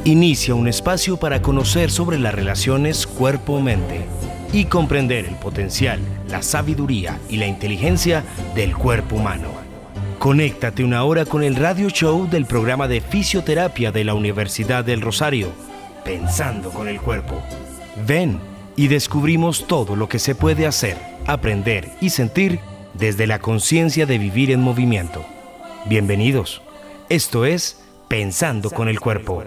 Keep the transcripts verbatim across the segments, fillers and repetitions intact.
Inicia un espacio para conocer sobre las relaciones cuerpo-mente y comprender el potencial, la sabiduría y la inteligencia del cuerpo humano. Conéctate una hora con el radio show del programa de fisioterapia de la Universidad del Rosario, Pensando con el Cuerpo. Ven y descubrimos todo lo que se puede hacer, aprender y sentir desde la conciencia de vivir en movimiento. Bienvenidos. Esto es Pensando con el Cuerpo.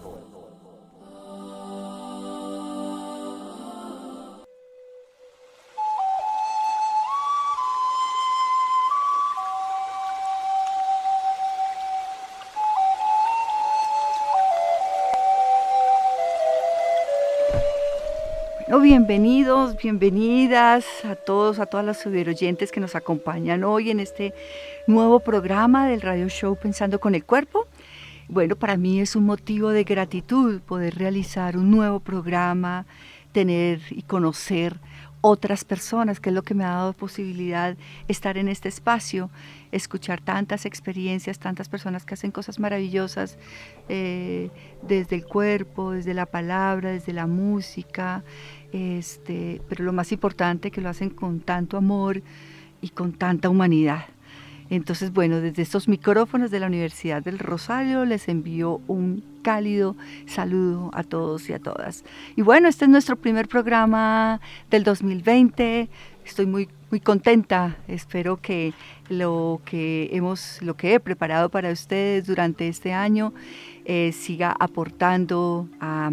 Bienvenidos, bienvenidas a todos, a todas las oyentes que nos acompañan hoy en este nuevo programa del radio show Pensando con el Cuerpo. Bueno, para mí es un motivo de gratitud poder realizar un nuevo programa, tener y conocer otras personas, que es lo que me ha dado posibilidad estar en este espacio, escuchar tantas experiencias, tantas personas que hacen cosas maravillosas eh, desde el cuerpo, desde la palabra, desde la música, este, pero lo más importante, que lo hacen con tanto amor y con tanta humanidad. Entonces, bueno, desde estos micrófonos de la Universidad del Rosario les envío un cálido saludo a todos y a todas. Y bueno, este es nuestro primer programa del dos mil veinte. Estoy muy, muy contenta. Espero que lo que hemos, lo que he preparado para ustedes durante este año eh, siga aportando a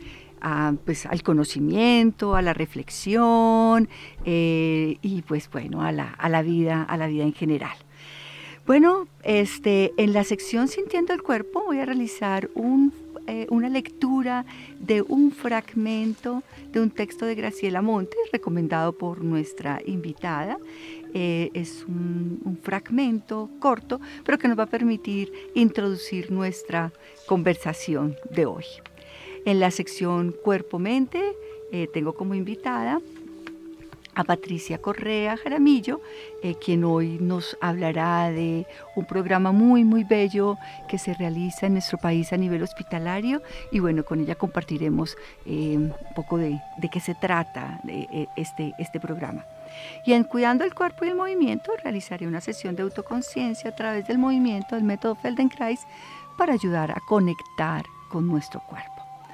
A, pues, al conocimiento, a la reflexión eh, y pues bueno, a la, a la vida, a la vida en general. Bueno, este, en la sección Sintiendo el Cuerpo voy a realizar un, eh, una lectura de un fragmento de un texto de Graciela Montes, recomendado por nuestra invitada. Eh, es un, un fragmento corto, pero que nos va a permitir introducir nuestra conversación de hoy. En la sección Cuerpo-Mente eh, tengo como invitada a Patricia Correa Jaramillo, eh, quien hoy nos hablará de un programa muy, muy bello que se realiza en nuestro país a nivel hospitalario, y bueno, con ella compartiremos eh, un poco de, de qué se trata de, eh, este, este programa. Y en Cuidando el Cuerpo y el Movimiento realizaré una sesión de autoconciencia a través del movimiento del método Feldenkrais para ayudar a conectar con nuestro cuerpo.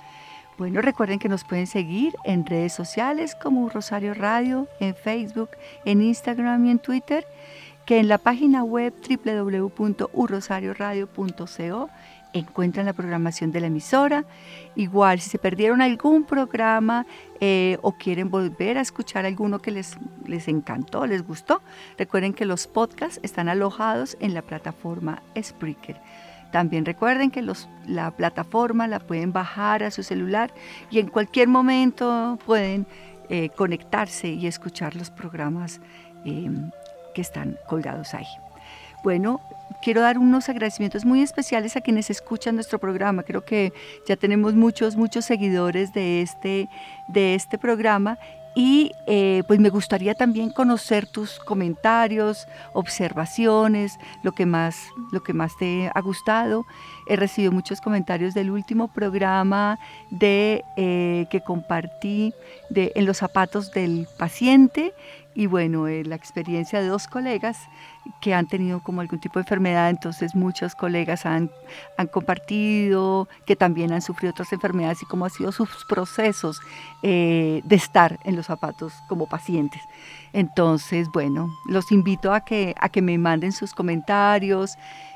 Bueno, recuerden que nos pueden seguir en redes sociales como Rosario Radio, en Facebook, en Instagram y en Twitter, que en la página web doble u doble u doble u punto u rosario radio punto co encuentran la programación de la emisora. Igual, si se perdieron algún programa eh, o quieren volver a escuchar alguno que les, les encantó, les gustó, recuerden que los podcasts están alojados en la plataforma Spreaker. También recuerden que los, la plataforma la pueden bajar a su celular y en cualquier momento pueden eh, conectarse y escuchar los programas eh, que están colgados ahí. Bueno, quiero dar unos agradecimientos muy especiales a quienes escuchan nuestro programa. Creo que ya tenemos muchos, muchos seguidores de este, de este programa. Y eh, pues me gustaría también conocer tus comentarios, observaciones, lo que más, lo que más te ha gustado. He recibido muchos comentarios del último programa de, eh, que compartí de, en los zapatos del paciente, y bueno, eh, la experiencia de dos colegas que han tenido como algún tipo de enfermedad. Entonces muchos colegas han, han compartido que también han sufrido otras enfermedades y cómo han sido sus procesos eh, de estar en los zapatos como pacientes. Entonces, bueno, los invito a que, a que me manden sus comentarios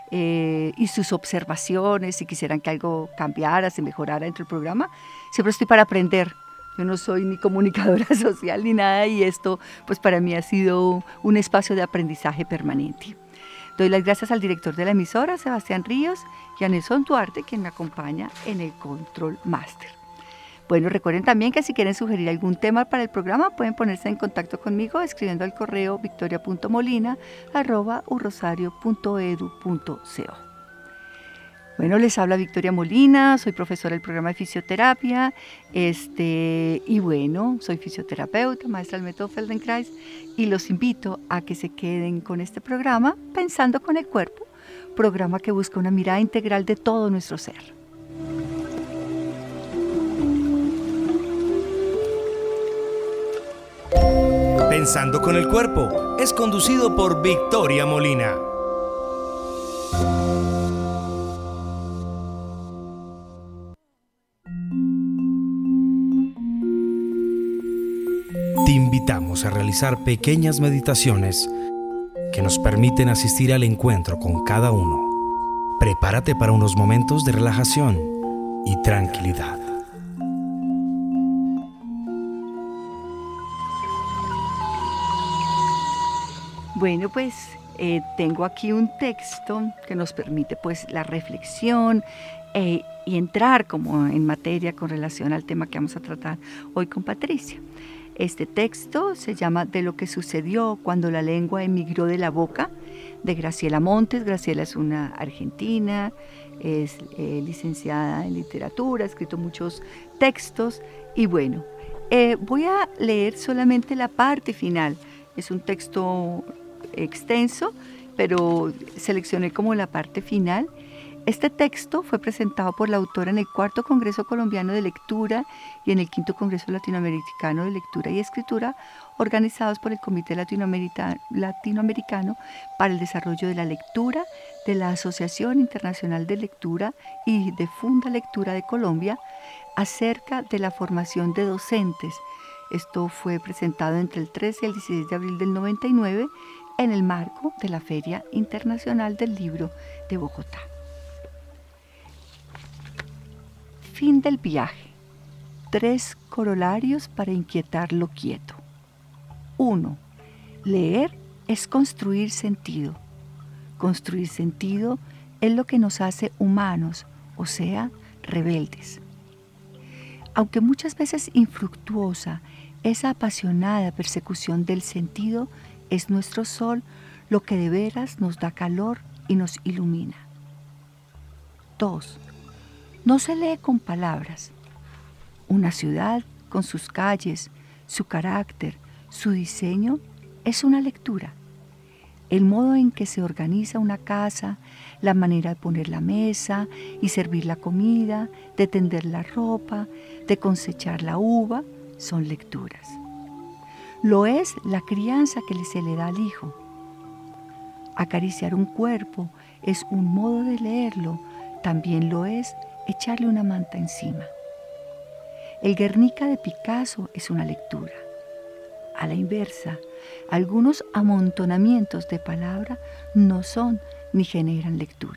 eh, y sus observaciones, si quisieran que algo cambiara, se mejorara dentro del programa. Siempre estoy para aprender. Yo no soy ni comunicadora social ni nada, y esto pues para mí ha sido un espacio de aprendizaje permanente. Doy las gracias al director de la emisora, Sebastián Ríos, y a Nelson Duarte, quien me acompaña en el Control Master. Bueno, recuerden también que si quieren sugerir algún tema para el programa, pueden ponerse en contacto conmigo escribiendo al correo victoria punto molina arroba u rosario punto edu punto co. Bueno, les habla Victoria Molina, soy profesora del programa de fisioterapia, este, y bueno, soy fisioterapeuta, maestra del método Feldenkrais, y los invito a que se queden con este programa Pensando con el Cuerpo, programa que busca una mirada integral de todo nuestro ser. Pensando con el Cuerpo es conducido por Victoria Molina. Te invitamos a realizar pequeñas meditaciones que nos permiten asistir al encuentro con cada uno. Prepárate para unos momentos de relajación y tranquilidad. Bueno, pues eh, tengo aquí un texto que nos permite pues la reflexión eh, y entrar como en materia con relación al tema que vamos a tratar hoy con Patricia. Este texto se llama De lo que sucedió cuando la lengua emigró de la boca, de Graciela Montes. Graciela es una argentina, es eh, licenciada en literatura, ha escrito muchos textos y bueno, eh, voy a leer solamente la parte final. Es un texto extenso, pero seleccioné como la parte final. Este texto fue presentado por la autora en el cuarto Congreso Colombiano de Lectura y en el quinto Congreso Latinoamericano de Lectura y Escritura, organizados por el Comité Latinoamericano para el Desarrollo de la Lectura de la Asociación Internacional de Lectura y de Funda Lectura de Colombia, acerca de la formación de docentes. Esto fue presentado entre el trece y el dieciséis de abril del noventa y nueve en el marco de la Feria Internacional del Libro de Bogotá. Fin del viaje. Tres corolarios para inquietar lo quieto. uno. Leer es construir sentido. Construir sentido es lo que nos hace humanos, o sea, rebeldes. Aunque muchas veces infructuosa, esa apasionada persecución del sentido es nuestro sol, lo que de veras nos da calor y nos ilumina. dos. No se lee con palabras. Una ciudad con sus calles, su carácter, su diseño, es una lectura. El modo en que se organiza una casa, la manera de poner la mesa y servir la comida, de tender la ropa, de cosechar la uva, son lecturas. Lo es la crianza que se le da al hijo. Acariciar un cuerpo es un modo de leerlo, también lo es echarle una manta encima. El Guernica de Picasso es una lectura. A la inversa, algunos amontonamientos de palabra no son ni generan lectura.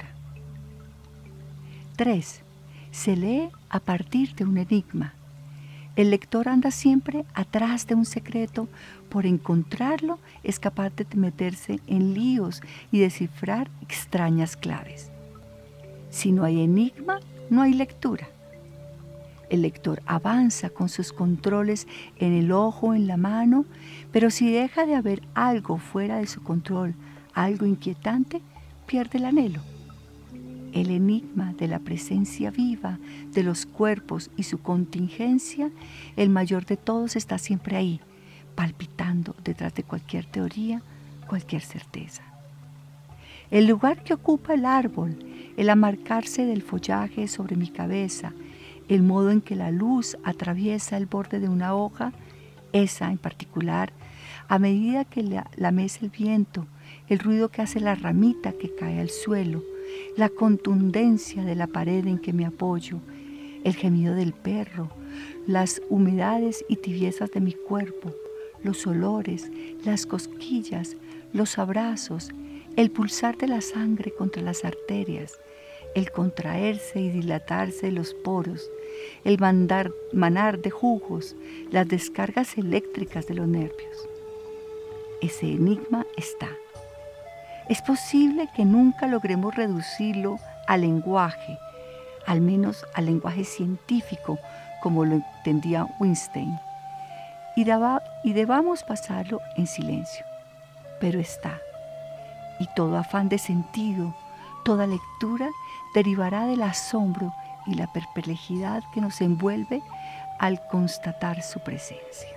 tres. Se lee a partir de un enigma. El lector anda siempre atrás de un secreto. Por encontrarlo es capaz de meterse en líos y descifrar extrañas claves. Si no hay enigma, no hay lectura. El lector avanza con sus controles en el ojo, en la mano, pero si deja de haber algo fuera de su control, algo inquietante, pierde el anhelo. El enigma de la presencia viva de los cuerpos y su contingencia, el mayor de todos, está siempre ahí, palpitando detrás de cualquier teoría, cualquier certeza. El lugar que ocupa el árbol, el amarcarse del follaje sobre mi cabeza, el modo en que la luz atraviesa el borde de una hoja, esa en particular, a medida que la, la mece el viento, el ruido que hace la ramita que cae al suelo, la contundencia de la pared en que me apoyo, el gemido del perro, las humedades y tibiezas de mi cuerpo, los olores, las cosquillas, los abrazos, el pulsar de la sangre contra las arterias, el contraerse y dilatarse de los poros, el mandar, manar de jugos, las descargas eléctricas de los nervios. Ese enigma está. Es posible que nunca logremos reducirlo al lenguaje, al menos al lenguaje científico, como lo entendía Wittgenstein, y, daba, y debamos pasarlo en silencio. Pero está. Y todo afán de sentido, toda lectura derivará del asombro y la perplejidad que nos envuelve al constatar su presencia.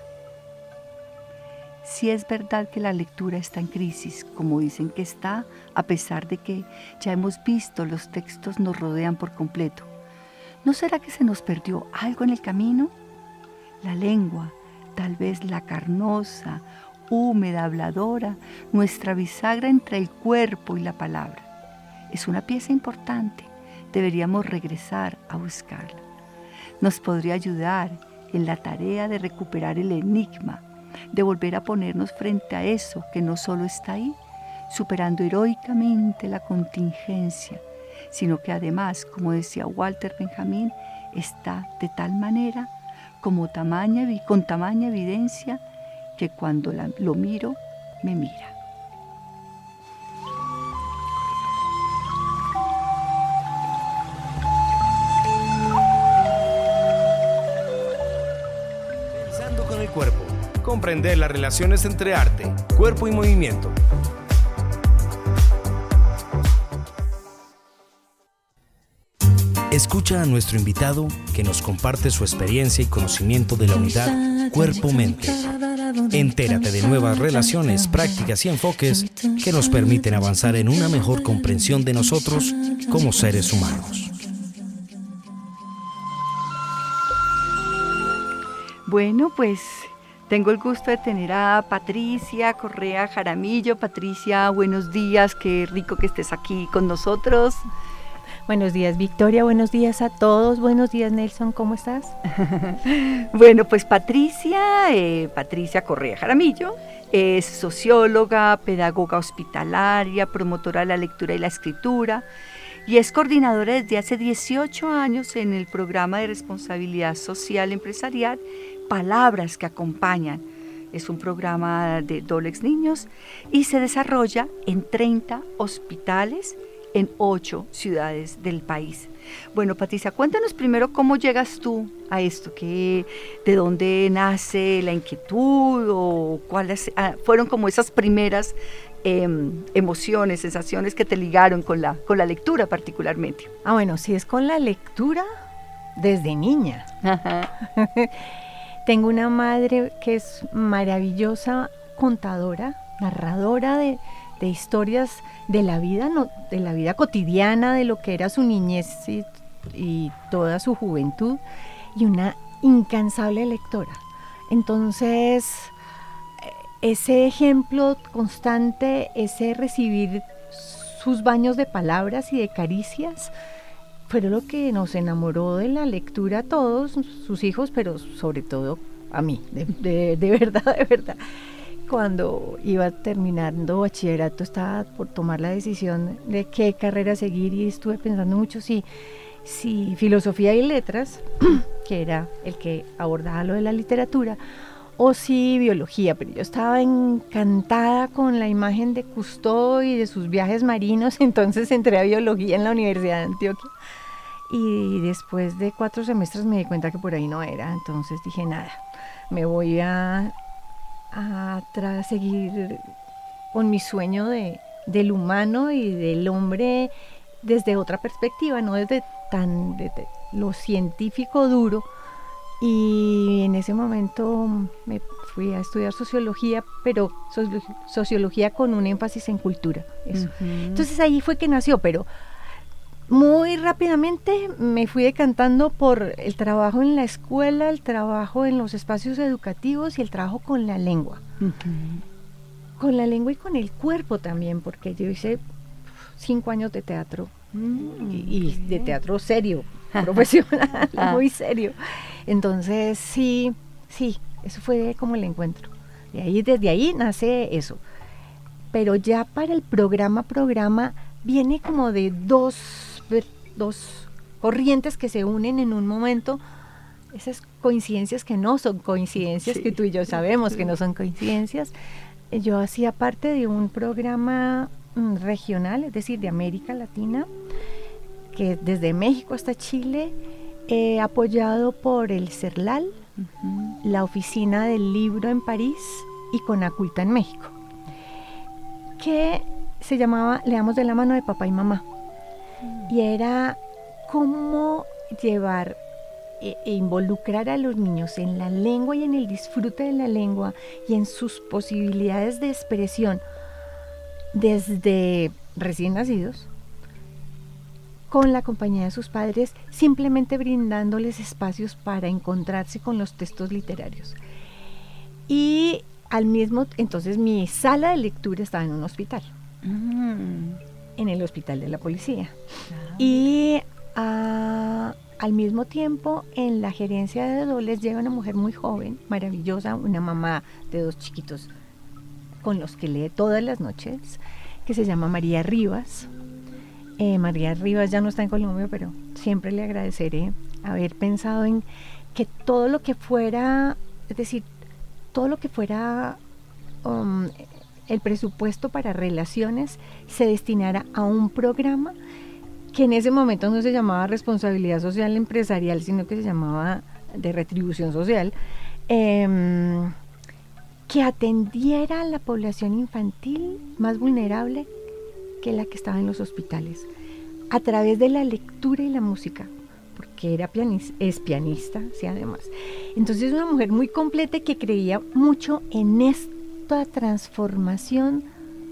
Si es verdad que la lectura está en crisis, como dicen que está, a pesar de que ya hemos visto los textos nos rodean por completo, ¿no será que se nos perdió algo en el camino? La lengua, tal vez la carnosa húmeda, habladora, nuestra bisagra entre el cuerpo y la palabra. Es una pieza importante, deberíamos regresar a buscarla. Nos podría ayudar en la tarea de recuperar el enigma, de volver a ponernos frente a eso que no solo está ahí, superando heroicamente la contingencia, sino que además, como decía Walter Benjamin, está de tal manera, como tamaña, con tamaña evidencia, que cuando la, lo miro, me mira. Pensando con el cuerpo. Comprender las relaciones entre arte, cuerpo y movimiento. Escucha a nuestro invitado que nos comparte su experiencia y conocimiento de la unidad cuerpo-mente. Entérate de nuevas relaciones, prácticas y enfoques que nos permiten avanzar en una mejor comprensión de nosotros como seres humanos. Bueno, pues tengo el gusto de tener a Patricia Correa Jaramillo. Patricia, buenos días, qué rico que estés aquí con nosotros. Buenos días, Victoria, buenos días a todos, buenos días, Nelson, ¿cómo estás? Bueno, pues Patricia, eh, Patricia Correa Jaramillo, es socióloga, pedagoga hospitalaria, promotora de la lectura y la escritura, y es coordinadora desde hace dieciocho años en el programa de responsabilidad social empresarial Palabras que Acompañan. Es un programa de Dolex Niños y se desarrolla en treinta hospitales en ocho ciudades del país. Bueno, Patricia, cuéntanos primero cómo llegas tú a esto, que, de dónde nace la inquietud o cuáles ah, fueron como esas primeras eh, emociones, sensaciones que te ligaron con la, con la lectura particularmente. Ah, bueno, si es con la lectura, desde niña. Ajá. Tengo una madre que es maravillosa contadora, narradora de, de historias de la vida, no, de la vida cotidiana, de lo que era su niñez y, y toda su juventud, y una incansable lectora. Entonces, ese ejemplo constante, ese recibir sus baños de palabras y de caricias, fue lo que nos enamoró de la lectura a todos sus hijos, pero sobre todo a mí, de, de, de verdad, de verdad. Cuando iba terminando bachillerato, estaba por tomar la decisión de qué carrera seguir y estuve pensando mucho si, si filosofía y letras, que era el que abordaba lo de la literatura, o si biología, pero yo estaba encantada con la imagen de Cousteau y de sus viajes marinos, entonces entré a biología en la Universidad de Antioquia. Y después de cuatro semestres me di cuenta que por ahí no era, entonces dije nada, me voy a, a tra- seguir con mi sueño de, del humano y del hombre desde otra perspectiva, no desde tan desde lo científico duro. Y en ese momento me fui a estudiar sociología, pero sociología con un énfasis en cultura. Eso. Uh-huh. Entonces ahí fue que nació, pero muy rápidamente me fui decantando por el trabajo en la escuela, el trabajo en los espacios educativos y el trabajo con la lengua. Uh-huh. Con la lengua y con el cuerpo también, porque yo hice cinco años de teatro uh-huh. y, y de teatro serio, profesional, muy serio. Entonces sí, sí, eso fue como el encuentro. De ahí, desde ahí nace eso. Pero ya para el programa, programa viene como de dos dos corrientes que se unen en un momento, esas coincidencias que no son coincidencias, sí. que tú y yo sabemos que no son coincidencias. Yo hacía parte de un programa mm, regional, es decir, de América Latina, que desde México hasta Chile, eh, apoyado por el CERLAL, uh-huh. la Oficina del Libro en París y Conaculta en México, que se llamaba Leamos de la mano de papá y mamá. Y era cómo llevar e, e involucrar a los niños en la lengua y en el disfrute de la lengua y en sus posibilidades de expresión desde recién nacidos, con la compañía de sus padres, simplemente brindándoles espacios para encontrarse con los textos literarios. Y al mismo, entonces mi sala de lectura estaba en un hospital, mm. en el hospital de la policía. Ah. Y uh, al mismo tiempo en la gerencia de Doles llega una mujer muy joven, maravillosa, una mamá de dos chiquitos con los que lee todas las noches, que se llama María Rivas. Eh, María Rivas ya no está en Colombia, pero siempre le agradeceré haber pensado en que todo lo que fuera, es decir, todo lo que fuera um, el presupuesto para relaciones se destinara a un programa que en ese momento no se llamaba responsabilidad social empresarial, sino que se llamaba de retribución social, eh, que atendiera a la población infantil más vulnerable que la que estaba en los hospitales, a través de la lectura y la música, porque era pianista, es pianista, sí, además. Entonces una mujer muy completa que creía mucho en esta transformación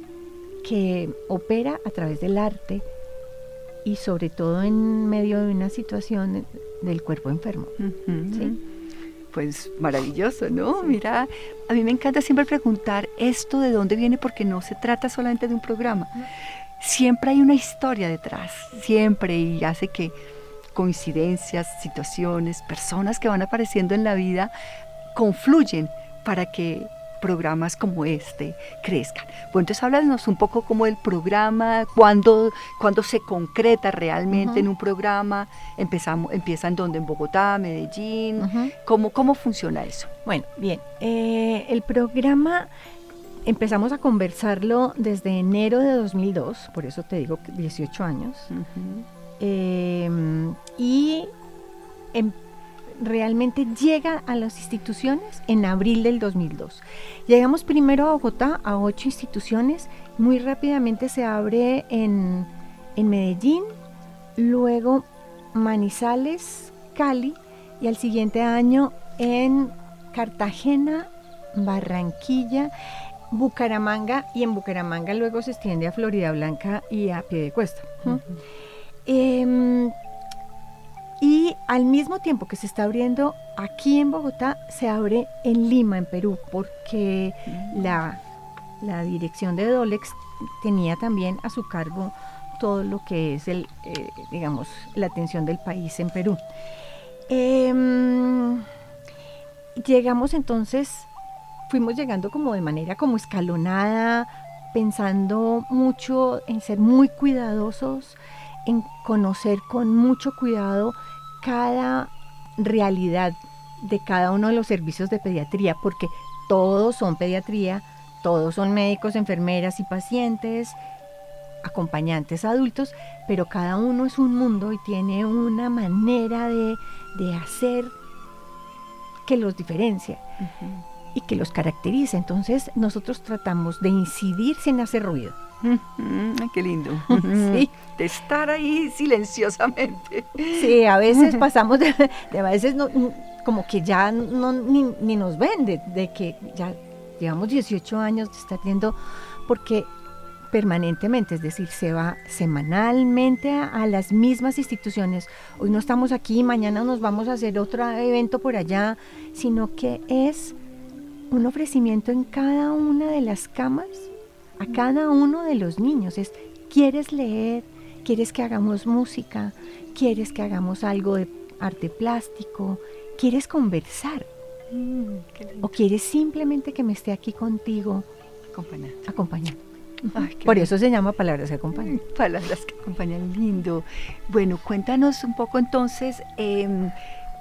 que opera a través del arte y sobre todo en medio de una situación del cuerpo enfermo. Uh-huh. ¿Sí? Pues maravilloso, ¿no? Sí. Mira, a mí me encanta siempre preguntar esto de dónde viene, porque no se trata solamente de un programa. Uh-huh. Siempre hay una historia detrás, siempre, y hace que coincidencias, situaciones, personas que van apareciendo en la vida confluyen para que programas como este crezcan. Bueno, entonces háblanos un poco como del programa, cuándo, cuándo se concreta realmente uh-huh. en un programa, empezamos, empiezan donde, en Bogotá, Medellín, uh-huh. ¿cómo, cómo funciona eso? Bueno, bien, eh, el programa empezamos a conversarlo desde enero de dos mil dos, por eso te digo dieciocho años, uh-huh. eh, y en, realmente llega a las instituciones en abril del dos mil dos. Llegamos primero a Bogotá, a ocho instituciones, muy rápidamente se abre en, en Medellín, luego Manizales, Cali, y al siguiente año en Cartagena, Barranquilla, Bucaramanga, y en Bucaramanga luego se extiende a Florida Blanca y a Piedecuesta. Uh-huh. eh, Y al mismo tiempo que se está abriendo aquí en Bogotá, se abre en Lima, en Perú, porque mm. la, la dirección de Dolex tenía también a su cargo todo lo que es el, eh, digamos, la atención del país en Perú. Eh, llegamos entonces, fuimos llegando como de manera como escalonada, pensando mucho en ser muy cuidadosos, en conocer con mucho cuidado cada realidad de cada uno de los servicios de pediatría, porque todos son pediatría, todos son médicos, enfermeras y pacientes, acompañantes adultos, pero cada uno es un mundo y tiene una manera de, de hacer que los diferencia uh-huh. y que los caracteriza. Entonces nosotros tratamos de incidir sin hacer ruido. Mm, qué lindo. Sí. De estar ahí silenciosamente. Sí, a veces pasamos de, de a veces no, como que ya no ni, ni nos ven de, de que ya llevamos dieciocho años de estar viendo, porque permanentemente, es decir, se va semanalmente a, a las mismas instituciones. Hoy no estamos aquí, mañana nos vamos a hacer otro evento por allá, sino que es un ofrecimiento en cada una de las camas a cada uno de los niños. Es, ¿quieres leer? ¿Quieres que hagamos música? ¿Quieres que hagamos algo de arte plástico? ¿Quieres conversar? Mm, ¿O quieres simplemente que me esté aquí contigo? Acompañando. Acompañando. Ay, Por lindo. Eso se llama Palabras que Acompañan. Palabras que Acompañan, lindo. Bueno, cuéntanos un poco entonces, eh,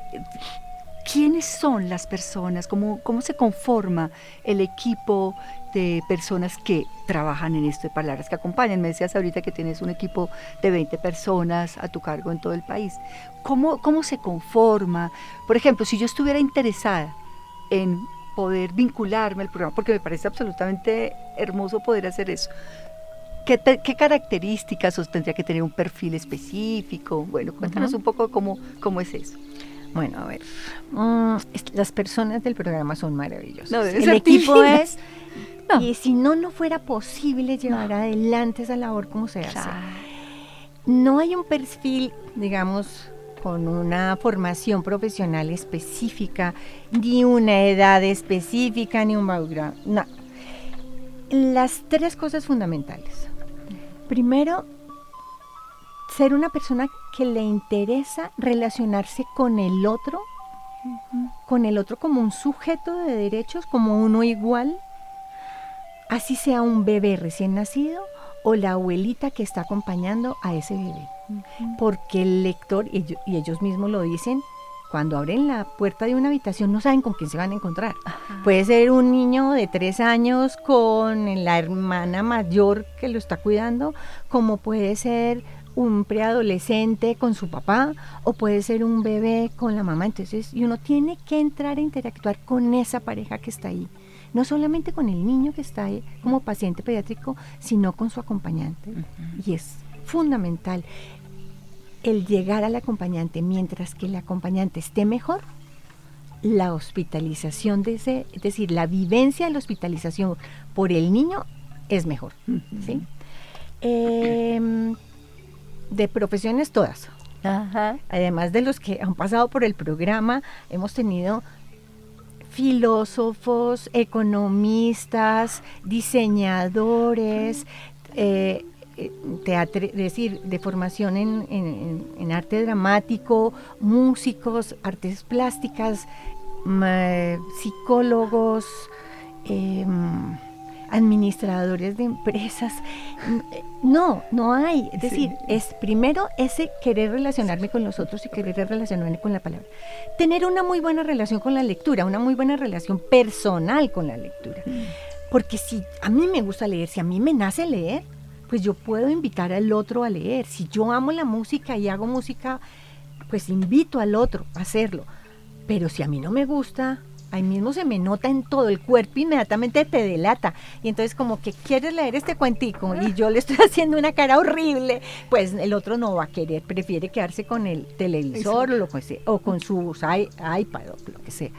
¿quiénes son las personas? ¿Cómo, cómo se conforma el equipo de personas que trabajan en esto de Palabras que Acompañan? Me decías ahorita que tienes un equipo de veinte personas a tu cargo en todo el país. ¿Cómo, cómo se conforma? Por ejemplo, si yo estuviera interesada en poder vincularme al programa, porque me parece absolutamente hermoso poder hacer eso, ¿qué, te, qué características? ¿O tendría que tener un perfil específico? Bueno, cuéntanos uh-huh. un poco cómo, cómo es eso. Bueno, a ver, um, las personas del programa son maravillosas. No, el equipo divina. es, no. y si no, no fuera posible llevar no. adelante esa labor como se hace. Claro. No hay un perfil, digamos, con una formación profesional específica, ni una edad específica, ni un background, no. Las tres cosas fundamentales. Primero, ser una persona que le interesa relacionarse con el otro, uh-huh. con el otro como un sujeto de derechos, como uno igual, así sea un bebé recién nacido o la abuelita que está acompañando a ese bebé. Uh-huh. Porque el lector, y ellos, y ellos mismos lo dicen, cuando abren la puerta de una habitación no saben con quién se van a encontrar. Ajá. Puede ser un niño de tres años con la hermana mayor que lo está cuidando, como puede ser un preadolescente con su papá, o puede ser un bebé con la mamá. Entonces, y uno tiene que entrar a interactuar con esa pareja que está ahí. No solamente con el niño que está ahí como paciente pediátrico, sino con su acompañante. Uh-huh. Y es fundamental el llegar al acompañante. Mientras que el acompañante esté mejor, la hospitalización de ese, es decir, la vivencia de la hospitalización por el niño es mejor. Uh-huh. ¿Sí? Eh, de profesiones todas. Ajá. Además de los que han pasado por el programa, hemos tenido filósofos, economistas, diseñadores, eh, teatro, es decir, de formación en, en, en arte dramático, músicos, artes plásticas, eh, psicólogos, eh, administradores de empresas. No, no hay. Es decir, sí. es primero ese querer relacionarme con los otros y querer relacionarme con la palabra. Tener una muy buena relación con la lectura, una muy buena relación personal con la lectura. Mm. Porque si a mí me gusta leer, si a mí me nace leer, pues yo puedo invitar al otro a leer. Si yo amo la música y hago música, pues invito al otro a hacerlo. Pero si a mí no me gusta, ahí mismo se me nota en todo el cuerpo, inmediatamente te delata. Y entonces como que quieres leer este cuentico y yo le estoy haciendo una cara horrible, pues el otro no va a querer, prefiere quedarse con el televisor o, lo que sea, o con su iPad o lo que sea.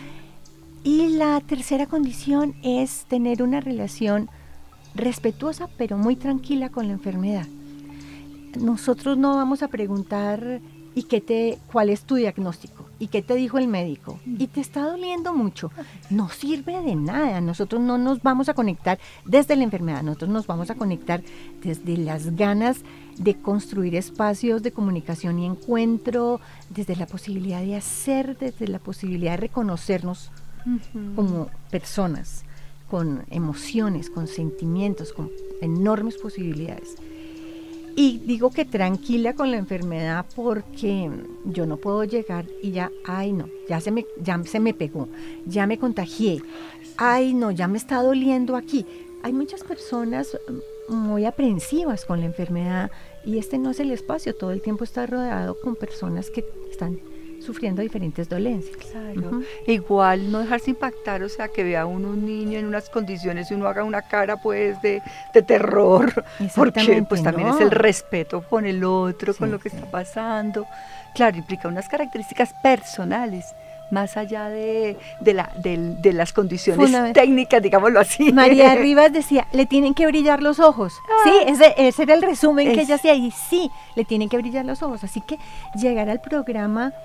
Y la tercera condición es tener una relación respetuosa pero muy tranquila con la enfermedad. Nosotros no vamos a preguntar ¿y qué te, cuál es tu diagnóstico? ¿Y qué te dijo el médico? ¿Y te está doliendo mucho? No sirve de nada. Nosotros no nos vamos a conectar desde la enfermedad, nosotros nos vamos a conectar desde las ganas de construir espacios de comunicación y encuentro, desde la posibilidad de hacer, desde la posibilidad de reconocernos uh-huh. como personas, con emociones, con sentimientos, con enormes posibilidades. Y digo que tranquila con la enfermedad porque yo no puedo llegar y ya, ay no, ya se me, ya se me pegó, ya me contagié, ay no, ya me está doliendo aquí. Hay muchas personas muy aprensivas con la enfermedad y este no es el espacio, todo el tiempo está rodeado con personas que están sufriendo diferentes dolencias. Claro. Uh-huh. Igual no dejarse impactar, o sea, que vea uno un niño en unas condiciones y uno haga una cara pues de, de terror, porque pues también no. es el respeto con el otro, sí, con lo que sí. está pasando. Claro, implica unas características personales, más allá de, de, la, de, de las condiciones técnicas, digámoslo así. María Rivas decía, le tienen que brillar los ojos. Ah, sí, ese, ese era el resumen es, que ella hacía, y sí, le tienen que brillar los ojos. Así que llegar al programa,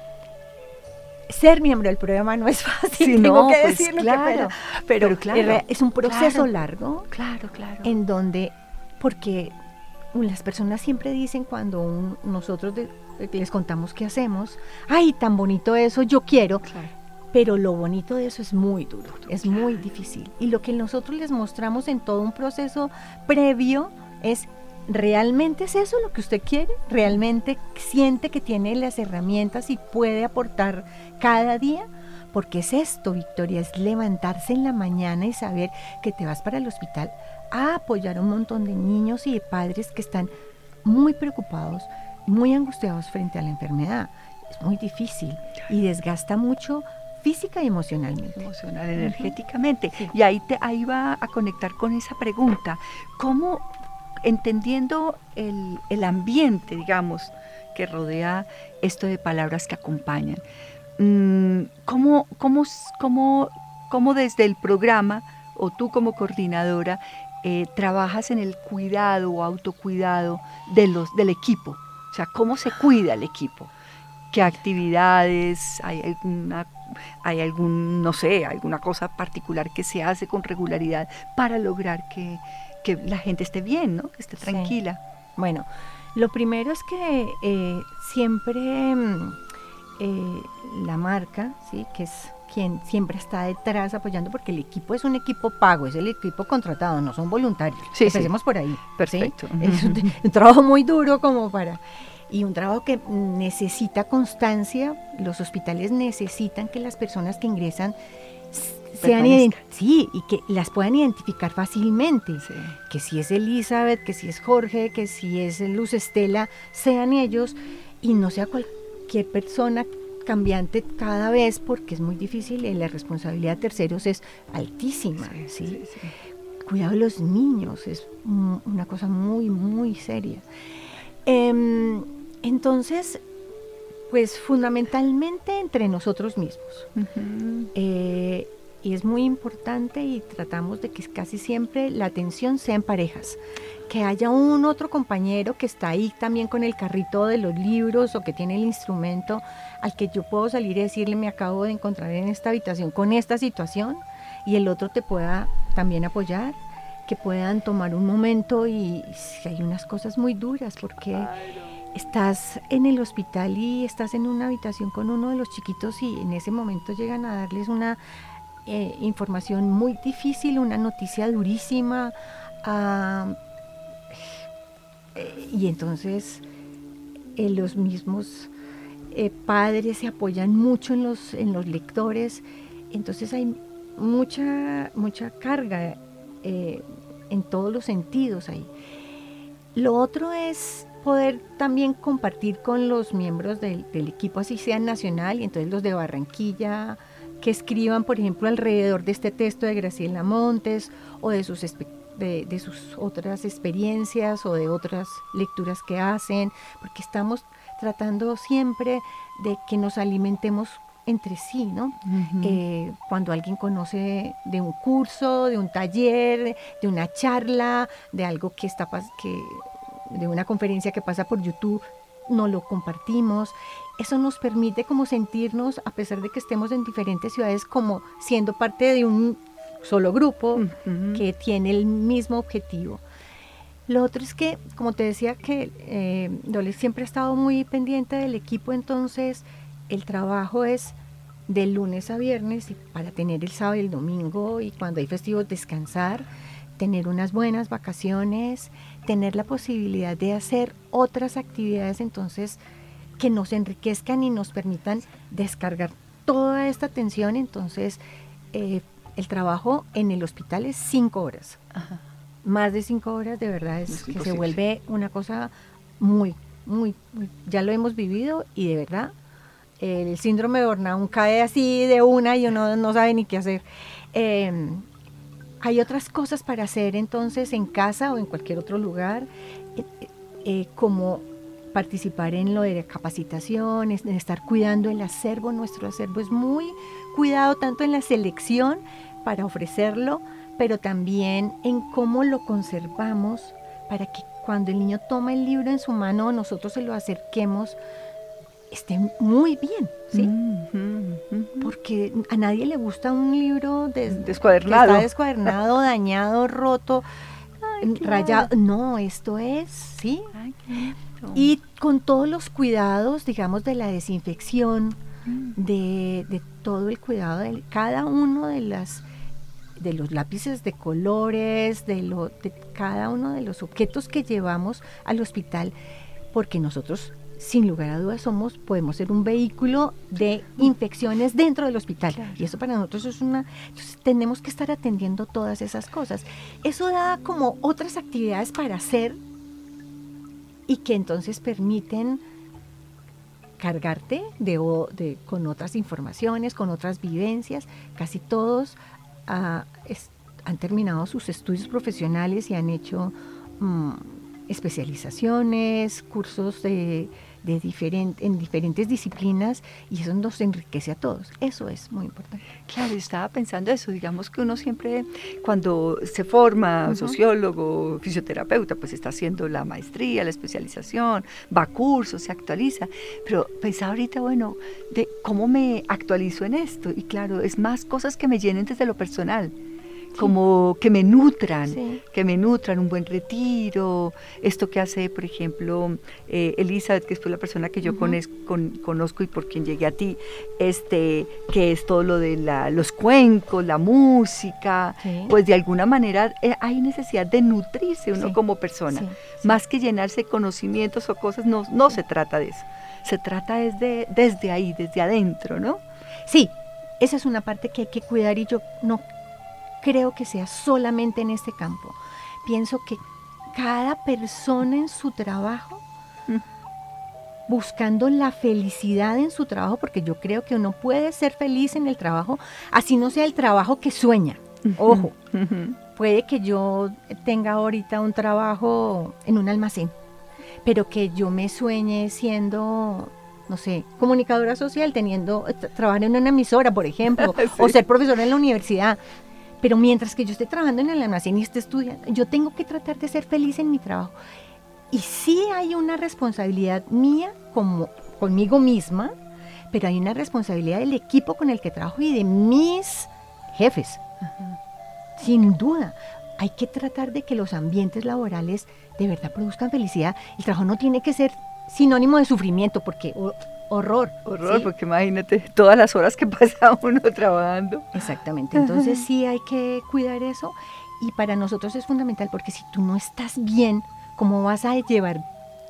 ser miembro del programa no es fácil, sí, tengo no, que pues decirlo, claro, que, pero, pero, pero claro, es un proceso claro, largo, claro, claro, en donde, porque las personas siempre dicen cuando un, nosotros de, les contamos qué hacemos, ay, tan bonito eso, yo quiero, claro. pero lo bonito de eso es muy duro, es claro. muy difícil, y lo que nosotros les mostramos en todo un proceso previo es, ¿realmente es eso lo que usted quiere? ¿Realmente siente que tiene las herramientas y puede aportar cada día? Porque es esto, Victoria, es levantarse en la mañana y saber que te vas para el hospital a apoyar a un montón de niños y de padres que están muy preocupados, muy angustiados frente a la enfermedad. Es muy difícil y desgasta mucho física y emocionalmente. Emocional, energéticamente. Sí. Y ahí, te, ahí va a conectar con esa pregunta. ¿Cómo, entendiendo el, el ambiente, digamos, que rodea esto de palabras que acompañan, ¿cómo, cómo, cómo, cómo desde el programa, o tú como coordinadora, eh, trabajas en el cuidado o autocuidado de los, del equipo? O sea, ¿cómo se cuida el equipo? ¿Qué actividades? ¿Hay alguna, hay algún, no sé, alguna cosa particular que se hace con regularidad para lograr que, que la gente esté bien, ¿no? Que esté tranquila? Sí. Bueno, lo primero es que eh, siempre eh, la marca, ¿sí? Que es quien siempre está detrás apoyando, porque el equipo es un equipo pago, es el equipo contratado, no son voluntarios. Sí, Empecemos sí. por ahí. Perfecto. ¿Sí? Es un, un trabajo muy duro como para... Y un trabajo que necesita constancia. Los hospitales necesitan que las personas que ingresan sean ident- sí, y que las puedan identificar fácilmente. Sí. Que si es Elizabeth, que si es Jorge, que si es Luz Estela, sean ellos y no sea cualquier persona cambiante cada vez, porque es muy difícil y la responsabilidad de terceros es altísima. Sí, ¿sí? sí, sí. Cuidado de los niños es m- una cosa muy, muy seria. Eh, entonces, pues fundamentalmente entre nosotros mismos. Uh-huh. Eh, y es muy importante y tratamos de que casi siempre la atención sea en parejas. Que haya un otro compañero que está ahí también con el carrito de los libros o que tiene el instrumento al que yo puedo salir y decirle me acabo de encontrar en esta habitación con esta situación y el otro te pueda también apoyar, que puedan tomar un momento y si hay unas cosas muy duras porque claro. Estás en el hospital y estás en una habitación con uno de los chiquitos y en ese momento llegan a darles una eh, información muy difícil, una noticia durísima uh, eh, y entonces eh, los mismos eh, padres se apoyan mucho en los, en los lectores, entonces hay mucha, mucha carga eh, en todos los sentidos ahí. Lo otro es poder también compartir con los miembros del, del equipo, así sea nacional, y entonces los de Barranquilla, que escriban, por ejemplo, alrededor de este texto de Graciela Montes, o de sus, de, de sus otras experiencias, o de otras lecturas que hacen, porque estamos tratando siempre de que nos alimentemos entre sí, ¿no? Uh-huh. Eh, cuando alguien conoce de un curso, de un taller, de una charla, de algo que está que de una conferencia que pasa por YouTube, no lo compartimos. Eso nos permite como sentirnos, a pesar de que estemos en diferentes ciudades, como siendo parte de un solo grupo uh-huh. que tiene el mismo objetivo. Lo otro es que, como te decía, que eh, Dolly siempre ha estado muy pendiente del equipo, entonces el trabajo es de lunes a viernes y para tener el sábado y el domingo y cuando hay festivos descansar, tener unas buenas vacaciones, tener la posibilidad de hacer otras actividades entonces que nos enriquezcan y nos permitan descargar toda esta tensión. Entonces eh, el trabajo en el hospital es cinco horas. Ajá. Más de cinco horas de verdad es, es que imposible. Se vuelve una cosa muy, muy, muy, ya lo hemos vivido y de verdad el síndrome de burnout cae así de una y uno no sabe ni qué hacer. Eh, hay otras cosas para hacer entonces en casa o en cualquier otro lugar, eh, eh, como participar en lo de capacitación, en estar cuidando el acervo. Nuestro acervo es muy cuidado tanto en la selección para ofrecerlo, pero también en cómo lo conservamos para que cuando el niño toma el libro en su mano nosotros se lo acerquemos esté muy bien, ¿sí? Uh-huh, uh-huh. Porque a nadie le gusta un libro des- descuadernado, que está descuadernado, dañado, roto, Ay, rayado. Claro. No, esto es, ¿sí? Ay, y con todos los cuidados, digamos, de la desinfección, uh-huh. de, de todo el cuidado de cada uno de las de los lápices de colores, de, lo, de cada uno de los objetos que llevamos al hospital, porque nosotros sin lugar a dudas somos, podemos ser un vehículo de infecciones dentro del hospital. Claro. Y eso para nosotros es una, entonces tenemos que estar atendiendo todas esas cosas. Eso da como otras actividades para hacer y que entonces permiten cargarte de, de, con otras informaciones, con otras vivencias. Casi todos uh, es, han terminado sus estudios profesionales y han hecho um, especializaciones, cursos de de diferente, en diferentes disciplinas, y eso nos enriquece a todos. Eso es muy importante. Claro, estaba pensando eso, digamos que uno siempre cuando se forma, uh-huh, sociólogo, fisioterapeuta, pues está haciendo la maestría, la especialización, va a cursos, se actualiza, pero pensaba ahorita, bueno, de cómo me actualizo en esto, y claro, es más cosas que me llenen desde lo personal. Como que me nutran, sí. que me nutran, un buen retiro, esto que hace, por ejemplo, eh, Elizabeth, que es la persona que yo uh-huh. cones, con, conozco y por quien llegué a ti, este, que es todo lo de la, los cuencos, la música, sí. pues de alguna manera eh, hay necesidad de nutrirse uno sí. como persona, sí. Sí. más que llenarse de conocimientos o cosas, no, no sí. se trata de eso, se trata desde, desde ahí, desde adentro, ¿no? Sí, esa es una parte que hay que cuidar y yo no creo que sea solamente en este campo. Pienso que cada persona en su trabajo, mm. buscando la felicidad en su trabajo, porque yo creo que uno puede ser feliz en el trabajo, así no sea el trabajo que sueña. Ojo, uh-huh. puede que yo tenga ahorita un trabajo en un almacén, pero que yo me sueñe siendo, no sé, comunicadora social, teniendo, trabajar en una emisora, por ejemplo, sí. o ser profesora en la universidad. Pero mientras que yo esté trabajando en el almacén y esté estudiando, yo tengo que tratar de ser feliz en mi trabajo. Y sí hay una responsabilidad mía como conmigo misma, pero hay una responsabilidad del equipo con el que trabajo y de mis jefes. Uh-huh. Sin duda, hay que tratar de que los ambientes laborales de verdad produzcan felicidad. El trabajo no tiene que ser sinónimo de sufrimiento, porque... Oh, Horror. Horror, ¿sí? Porque imagínate todas las horas que pasa uno trabajando. Exactamente, entonces sí hay que cuidar eso, y para nosotros es fundamental, porque si tú no estás bien, ¿cómo vas a llevar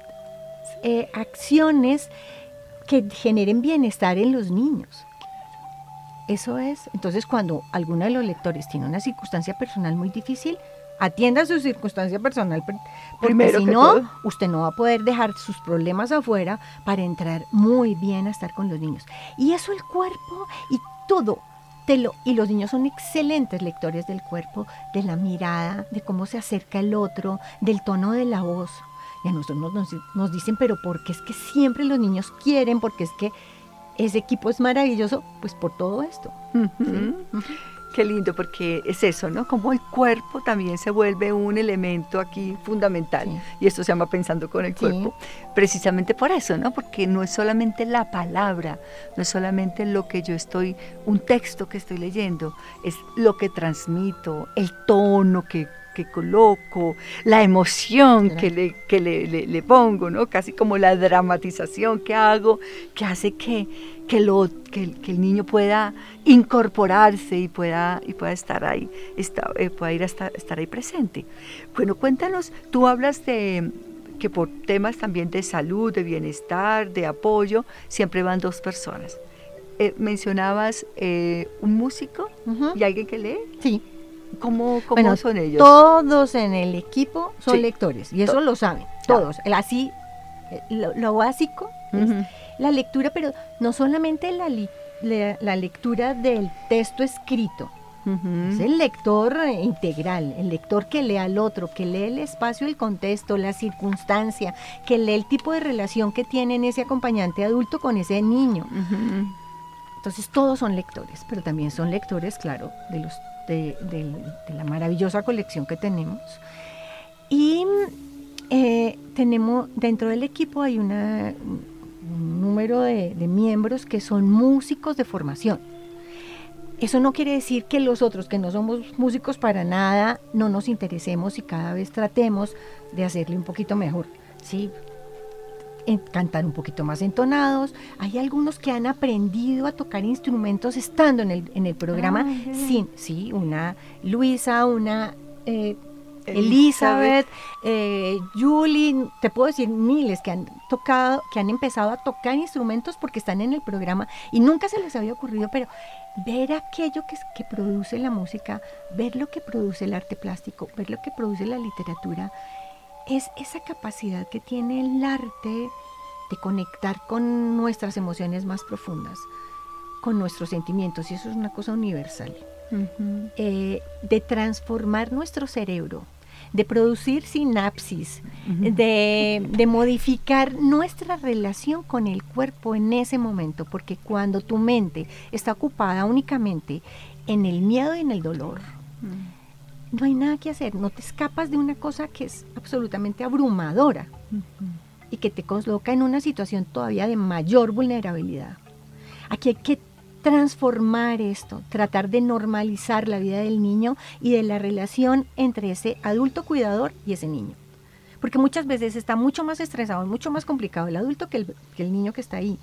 eh, acciones que generen bienestar en los niños? Eso es, entonces cuando alguno de los lectores tiene una circunstancia personal muy difícil, atienda su circunstancia personal, porque Primero si no, todo. usted no va a poder dejar sus problemas afuera para entrar muy bien a estar con los niños. Y eso el cuerpo y todo, te lo, y los niños son excelentes lectores del cuerpo, de la mirada, de cómo se acerca el otro, del tono de la voz. Y a nosotros nos, nos dicen, pero porque es que siempre los niños quieren, porque es que ese equipo es maravilloso, pues por todo esto. Uh-huh. ¿Sí? Uh-huh. Qué lindo, porque es eso, ¿no? Como el cuerpo también se vuelve un elemento aquí fundamental, sí. y esto se llama Pensando con el Cuerpo, sí. precisamente por eso, ¿no? Porque no es solamente la palabra, no es solamente lo que yo estoy, un texto que estoy leyendo, es lo que transmito, el tono que que coloco, la emoción claro. que, le, que le, le, le pongo, ¿no? Casi como la dramatización que hago, que hace que, que, lo, que, que el niño pueda incorporarse y pueda, y pueda estar ahí, está, eh, pueda ir a estar, estar ahí presente. Bueno, cuéntanos, tú hablas de que por temas también de salud, de bienestar, de apoyo, siempre van dos personas. Eh, mencionabas eh, un músico uh-huh. y alguien que lee. Sí. ¿Cómo, cómo bueno, son ellos? Todos en el equipo son sí. lectores, y eso to- lo saben, todos. Claro. Así, lo, lo básico uh-huh. es la lectura, pero no solamente la, li- la, la lectura del texto escrito, uh-huh. es el lector integral, el lector que lee al otro, que lee el espacio, el contexto, la circunstancia, que lee el tipo de relación que tiene ese acompañante adulto con ese niño. Uh-huh. Entonces todos son lectores, pero también son lectores, claro, de los De, de, de la maravillosa colección que tenemos. Y eh, tenemos, dentro del equipo hay una, un número de, de miembros que son músicos de formación. Eso no quiere decir que los otros, que no somos músicos para nada, no nos interesemos y cada vez tratemos de hacerle un poquito mejor, ¿sí? En cantar un poquito más entonados. Hay algunos que han aprendido a tocar instrumentos estando en el, en el programa. Ah, sin, sí, una Luisa, una eh, Elizabeth, eh, Julie, te puedo decir miles que han tocado, que han empezado a tocar instrumentos porque están en el programa y nunca se les había ocurrido, pero ver aquello que, que produce la música, ver lo que produce el arte plástico, ver lo que produce la literatura, es esa capacidad que tiene el arte de conectar con nuestras emociones más profundas, con nuestros sentimientos, y eso es una cosa universal, uh-huh. eh, de transformar nuestro cerebro, de producir sinapsis, uh-huh. de, de modificar nuestra relación con el cuerpo en ese momento, porque cuando tu mente está ocupada únicamente en el miedo y en el dolor, uh-huh. no hay nada que hacer, no te escapas de una cosa que es absolutamente abrumadora uh-huh. y que te coloca en una situación todavía de mayor vulnerabilidad. Aquí hay que transformar esto, tratar de normalizar la vida del niño y de la relación entre ese adulto cuidador y ese niño. Porque muchas veces está mucho más estresado, mucho más complicado el adulto que el, que el niño que está ahí.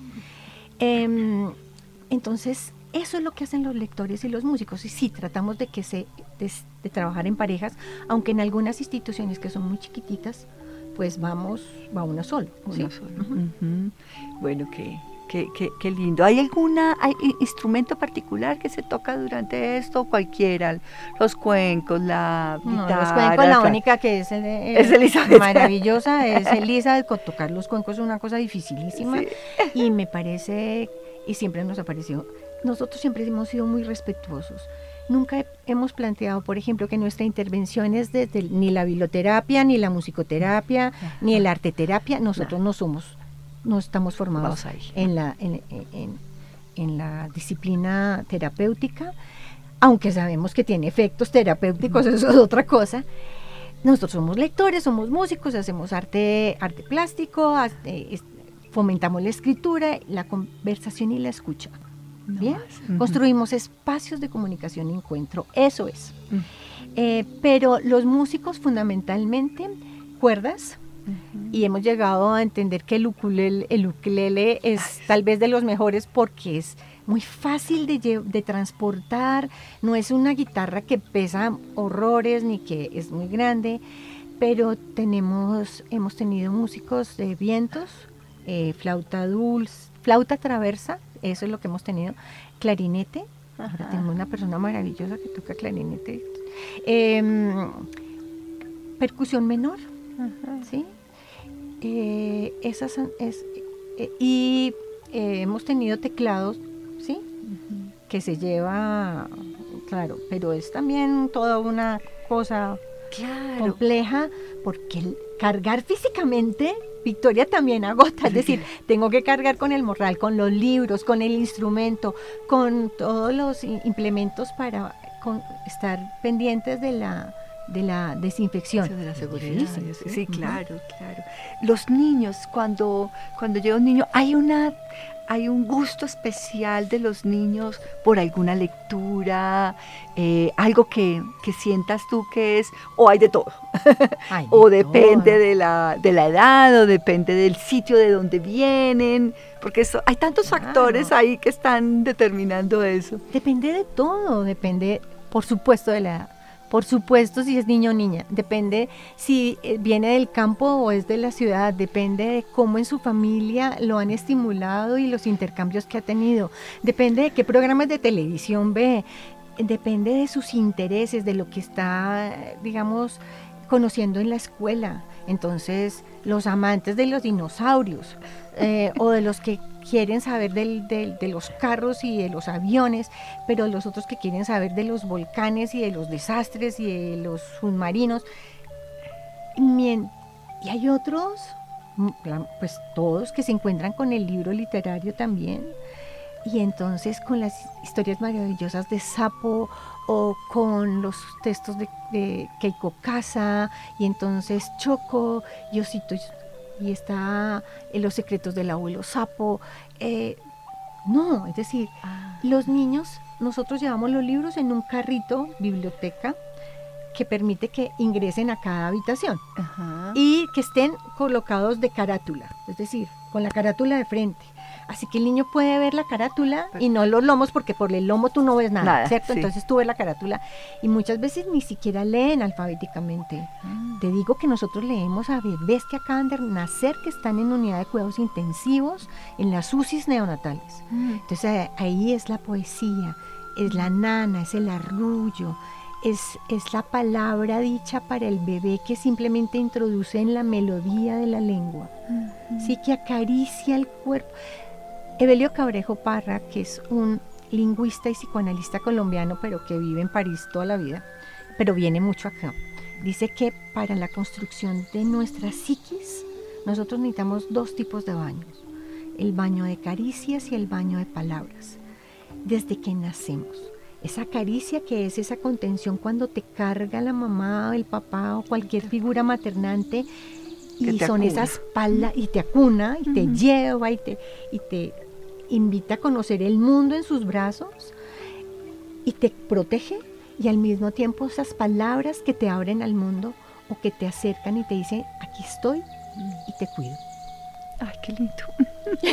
Eh, entonces, eso es lo que hacen los lectores y los músicos. Y sí, tratamos de que se de, de trabajar en parejas, aunque en algunas instituciones que son muy chiquititas, pues vamos, va uno solo. Uno ¿sí? solo. Uh-huh. Uh-huh. Bueno, que... Qué, qué, qué lindo. ¿Hay algún instrumento particular que se toca durante esto? Cualquiera, los cuencos, la guitarra. No, los cuencos, la única que es, eh, es Elizabeth. Maravillosa es Elizabeth. Tocar los cuencos es una cosa dificilísima, sí. Y me parece, y siempre nos ha parecido, nosotros siempre hemos sido muy respetuosos. Nunca hemos planteado, por ejemplo, que nuestra intervención es desde ni la biblioterapia, ni la musicoterapia, ajá, ni el arteterapia. Nosotros no, no somos... no estamos formados en la, en, en, en la disciplina terapéutica, aunque sabemos que tiene efectos terapéuticos, eso es otra cosa. Nosotros somos lectores, somos músicos, hacemos arte, arte plástico, arte, fomentamos la escritura, la conversación y la escucha. No ¿Bien? Uh-huh. Construimos espacios de comunicación y encuentro, eso es. Uh-huh. Eh, pero los músicos fundamentalmente, cuerdas, uh-huh. y hemos llegado a entender que el ukulele, el ukulele es tal vez de los mejores porque es muy fácil de, lle- de transportar, no es una guitarra que pesa horrores ni que es muy grande, pero tenemos, hemos tenido músicos de vientos, eh, flauta dulce, flauta traversa, eso es lo que hemos tenido, clarinete, ahora tenemos una persona maravillosa que toca clarinete, eh, percusión menor, ajá. ¿sí? Eh, esas son, es, eh, y eh, hemos tenido teclados, ¿sí? Uh-huh. Que se lleva, claro, pero es también toda una cosa claro. compleja, porque el cargar físicamente, Victoria, también agota, es decir, tengo que cargar con el morral, con los libros, con el instrumento, con todos los implementos para con, estar pendientes de la de la desinfección. Eso de la seguridad. Sí, sí, sí, claro, claro. Los niños, cuando, cuando llega un niño, hay una, hay un gusto especial de los niños por alguna lectura, eh, algo que, que sientas tú que es, o hay de todo, hay de o depende todo. de la, de la edad, o depende del sitio de donde vienen, porque eso, hay tantos claro. factores ahí que están determinando eso. Depende de todo, depende, por supuesto, de la edad. Por supuesto, si es niño o niña, depende si viene del campo o es de la ciudad, depende de cómo en su familia lo han estimulado y los intercambios que ha tenido, depende de qué programas de televisión ve, depende de sus intereses, de lo que está, digamos, conociendo en la escuela. Entonces, los amantes de los dinosaurios eh, o de los que quieren saber del, del, de los carros y de los aviones, pero los otros que quieren saber de los volcanes y de los desastres y de los submarinos. Y hay otros, pues todos, que se encuentran con el libro literario también, y entonces con las historias maravillosas de Sapo o con los textos de, de Keiko Casa, y entonces Choco y Osito, y está en Los secretos del abuelo Sapo. Eh, no, es decir, ah. los niños, nosotros llevamos los libros en un carrito, biblioteca, que permite que ingresen a cada habitación. Ajá. Y que estén colocados de carátula, es decir, con la carátula de frente. Así que el niño puede ver la carátula y no los lomos, porque por el lomo tú no ves nada, nada ¿cierto? Sí. Entonces tú ves la carátula y muchas veces ni siquiera leen alfabéticamente. Mm. Te digo que nosotros leemos a bebés que acaban de nacer, que están en unidad de cuidados intensivos, en las U C Is neonatales. Mm. Entonces ahí es la poesía, es la nana, es el arrullo, es, es la palabra dicha para el bebé que simplemente introduce en la melodía de la lengua, mm. sí, que acaricia el cuerpo. Evelio Cabrejo Parra, que es un lingüista y psicoanalista colombiano, pero que vive en París toda la vida, pero viene mucho acá. dice que para la construcción de nuestra psiquis, nosotros necesitamos dos tipos de baños, el baño de caricias y el baño de palabras, desde que nacemos. Esa caricia que es esa contención cuando te carga la mamá, el papá o cualquier figura maternante, y son acuna. Esas palabras, y te acuna, y uh-huh. te lleva, y te, y te invita a conocer el mundo en sus brazos, y te protege, y al mismo tiempo esas palabras que te abren al mundo, o que te acercan y te dicen, aquí estoy, y te cuido. Ay, qué lindo.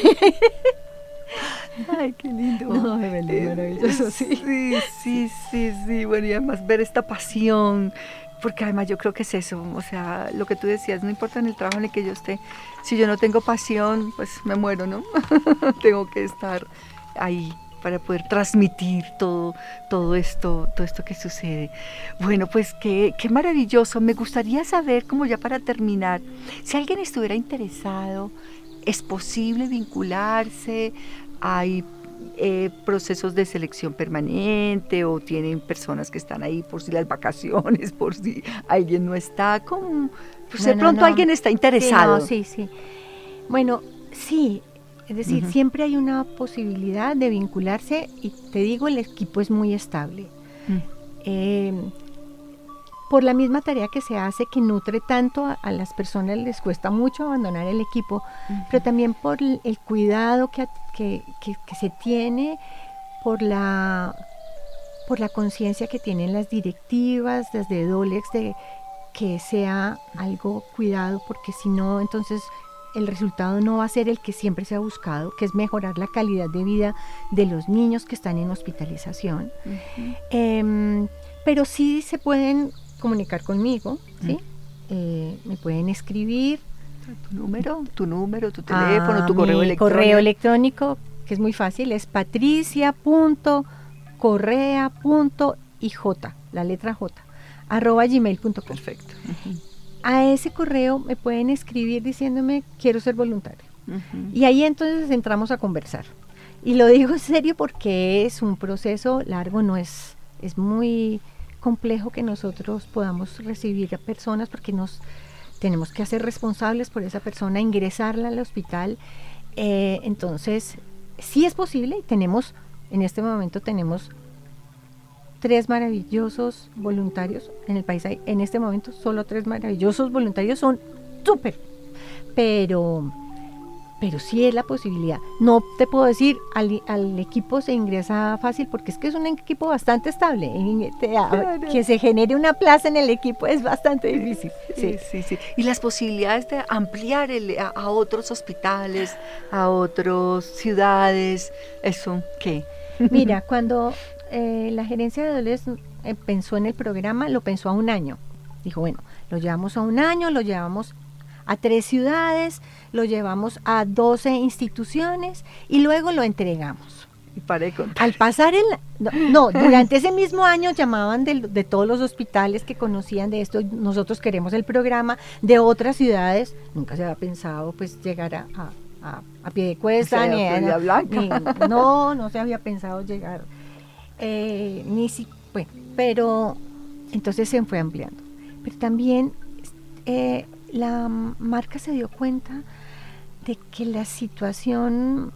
Ay, qué lindo. No, es maravilloso, sí. Sí, sí, sí, sí. Bueno, y además ver esta pasión, porque además yo creo que es eso, o sea, lo que tú decías, no importa en el trabajo en el que yo esté, si yo no tengo pasión, pues me muero, ¿no? Tengo que estar ahí para poder transmitir todo, todo esto, todo esto que sucede. Bueno, pues qué, qué maravilloso. Me gustaría saber, como ya para terminar, si alguien estuviera interesado, ¿es posible vincularse? ¿Hay eh, procesos de selección permanente o tienen personas que están ahí por si las vacaciones, por si alguien no está? ¿Cómo? Pues no, de pronto no, no. alguien está interesado. Sí, no, sí, sí. Bueno, sí. Es decir, uh-huh. siempre hay una posibilidad de vincularse y te digo, el equipo es muy estable. Uh-huh. Eh, por la misma tarea que se hace, que nutre tanto a, a las personas, les cuesta mucho abandonar el equipo, uh-huh. pero también por el, el cuidado que, que, que, que se tiene, por la, por la conciencia que tienen las directivas, desde Dolex, de que sea algo cuidado, porque si no, entonces el resultado no va a ser el que siempre se ha buscado, que es mejorar la calidad de vida de los niños que están en hospitalización. Uh-huh. Eh, pero sí se pueden comunicar conmigo, ¿sí? Uh-huh. eh, me pueden escribir. ¿Tu número? ¿Tu número? ¿Tu teléfono? Ah, ¿tu correo electrónico? Correo electrónico, que es muy fácil, es patricia punto correa punto i j, la letra J, arroba gmail punto com. Perfecto. Uh-huh. A ese correo me pueden escribir diciéndome quiero ser voluntario. Uh-huh. Y ahí entonces entramos a conversar. Y lo digo en serio porque es un proceso largo, no es, es muy complejo que nosotros podamos recibir a personas porque nos tenemos que hacer responsables por esa persona, ingresarla al hospital. Eh, entonces, sí es posible y tenemos, en este momento tenemos tres maravillosos voluntarios en el país. Hay, en este momento solo tres maravillosos voluntarios, son súper, pero, pero sí es la posibilidad. No te puedo decir, al, al equipo se ingresa fácil, porque es que es un equipo bastante estable. Te, claro. Que se genere una plaza en el equipo es bastante difícil. Sí, sí, sí. sí. Y las posibilidades de ampliar el, a, a otros hospitales, a otras ciudades, ¿eso qué? Mira, cuando Eh, la gerencia de Dolex eh, pensó en el programa, lo pensó a un año. Dijo, bueno, lo llevamos a un año, lo llevamos a tres ciudades, lo llevamos a doce instituciones y luego lo entregamos. Y paré de contar. Al pasar el... No, no, durante ese mismo año llamaban de, de todos los hospitales que conocían de esto, nosotros queremos el programa, de otras ciudades. Nunca se había pensado pues llegar a, a, a, a pie de cuesta, ni a Blanca. Ni, no, no se había pensado llegar... Eh, ni si, bueno, pero entonces se fue ampliando. Pero también eh, la marca se dio cuenta de que la situación,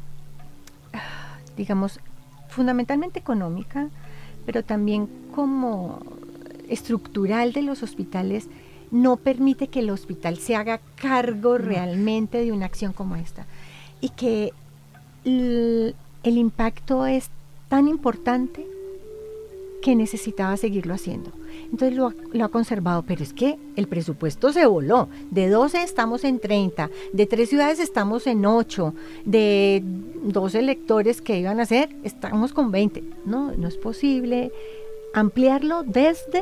digamos, fundamentalmente económica, pero también como estructural de los hospitales, no permite que el hospital se haga cargo realmente de una acción como esta. Y que el, el impacto es tan importante que necesitaba seguirlo haciendo. Entonces lo ha, lo ha conservado, pero es que el presupuesto se voló. De doce estamos en treinta, de tres ciudades estamos en ocho, de doce lectores que iban a hacer, estamos con veinte. No, no es posible ampliarlo desde,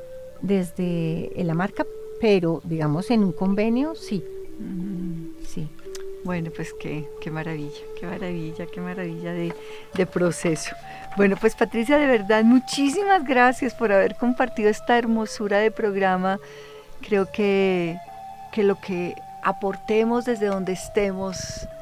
desde la marca, pero digamos en un convenio, sí. Mm, sí. Bueno, pues qué, qué maravilla, qué maravilla, qué maravilla de, de proceso. Bueno, pues Patricia, de verdad, muchísimas gracias por haber compartido esta hermosura de programa. Creo que, que lo que aportemos desde donde estemos,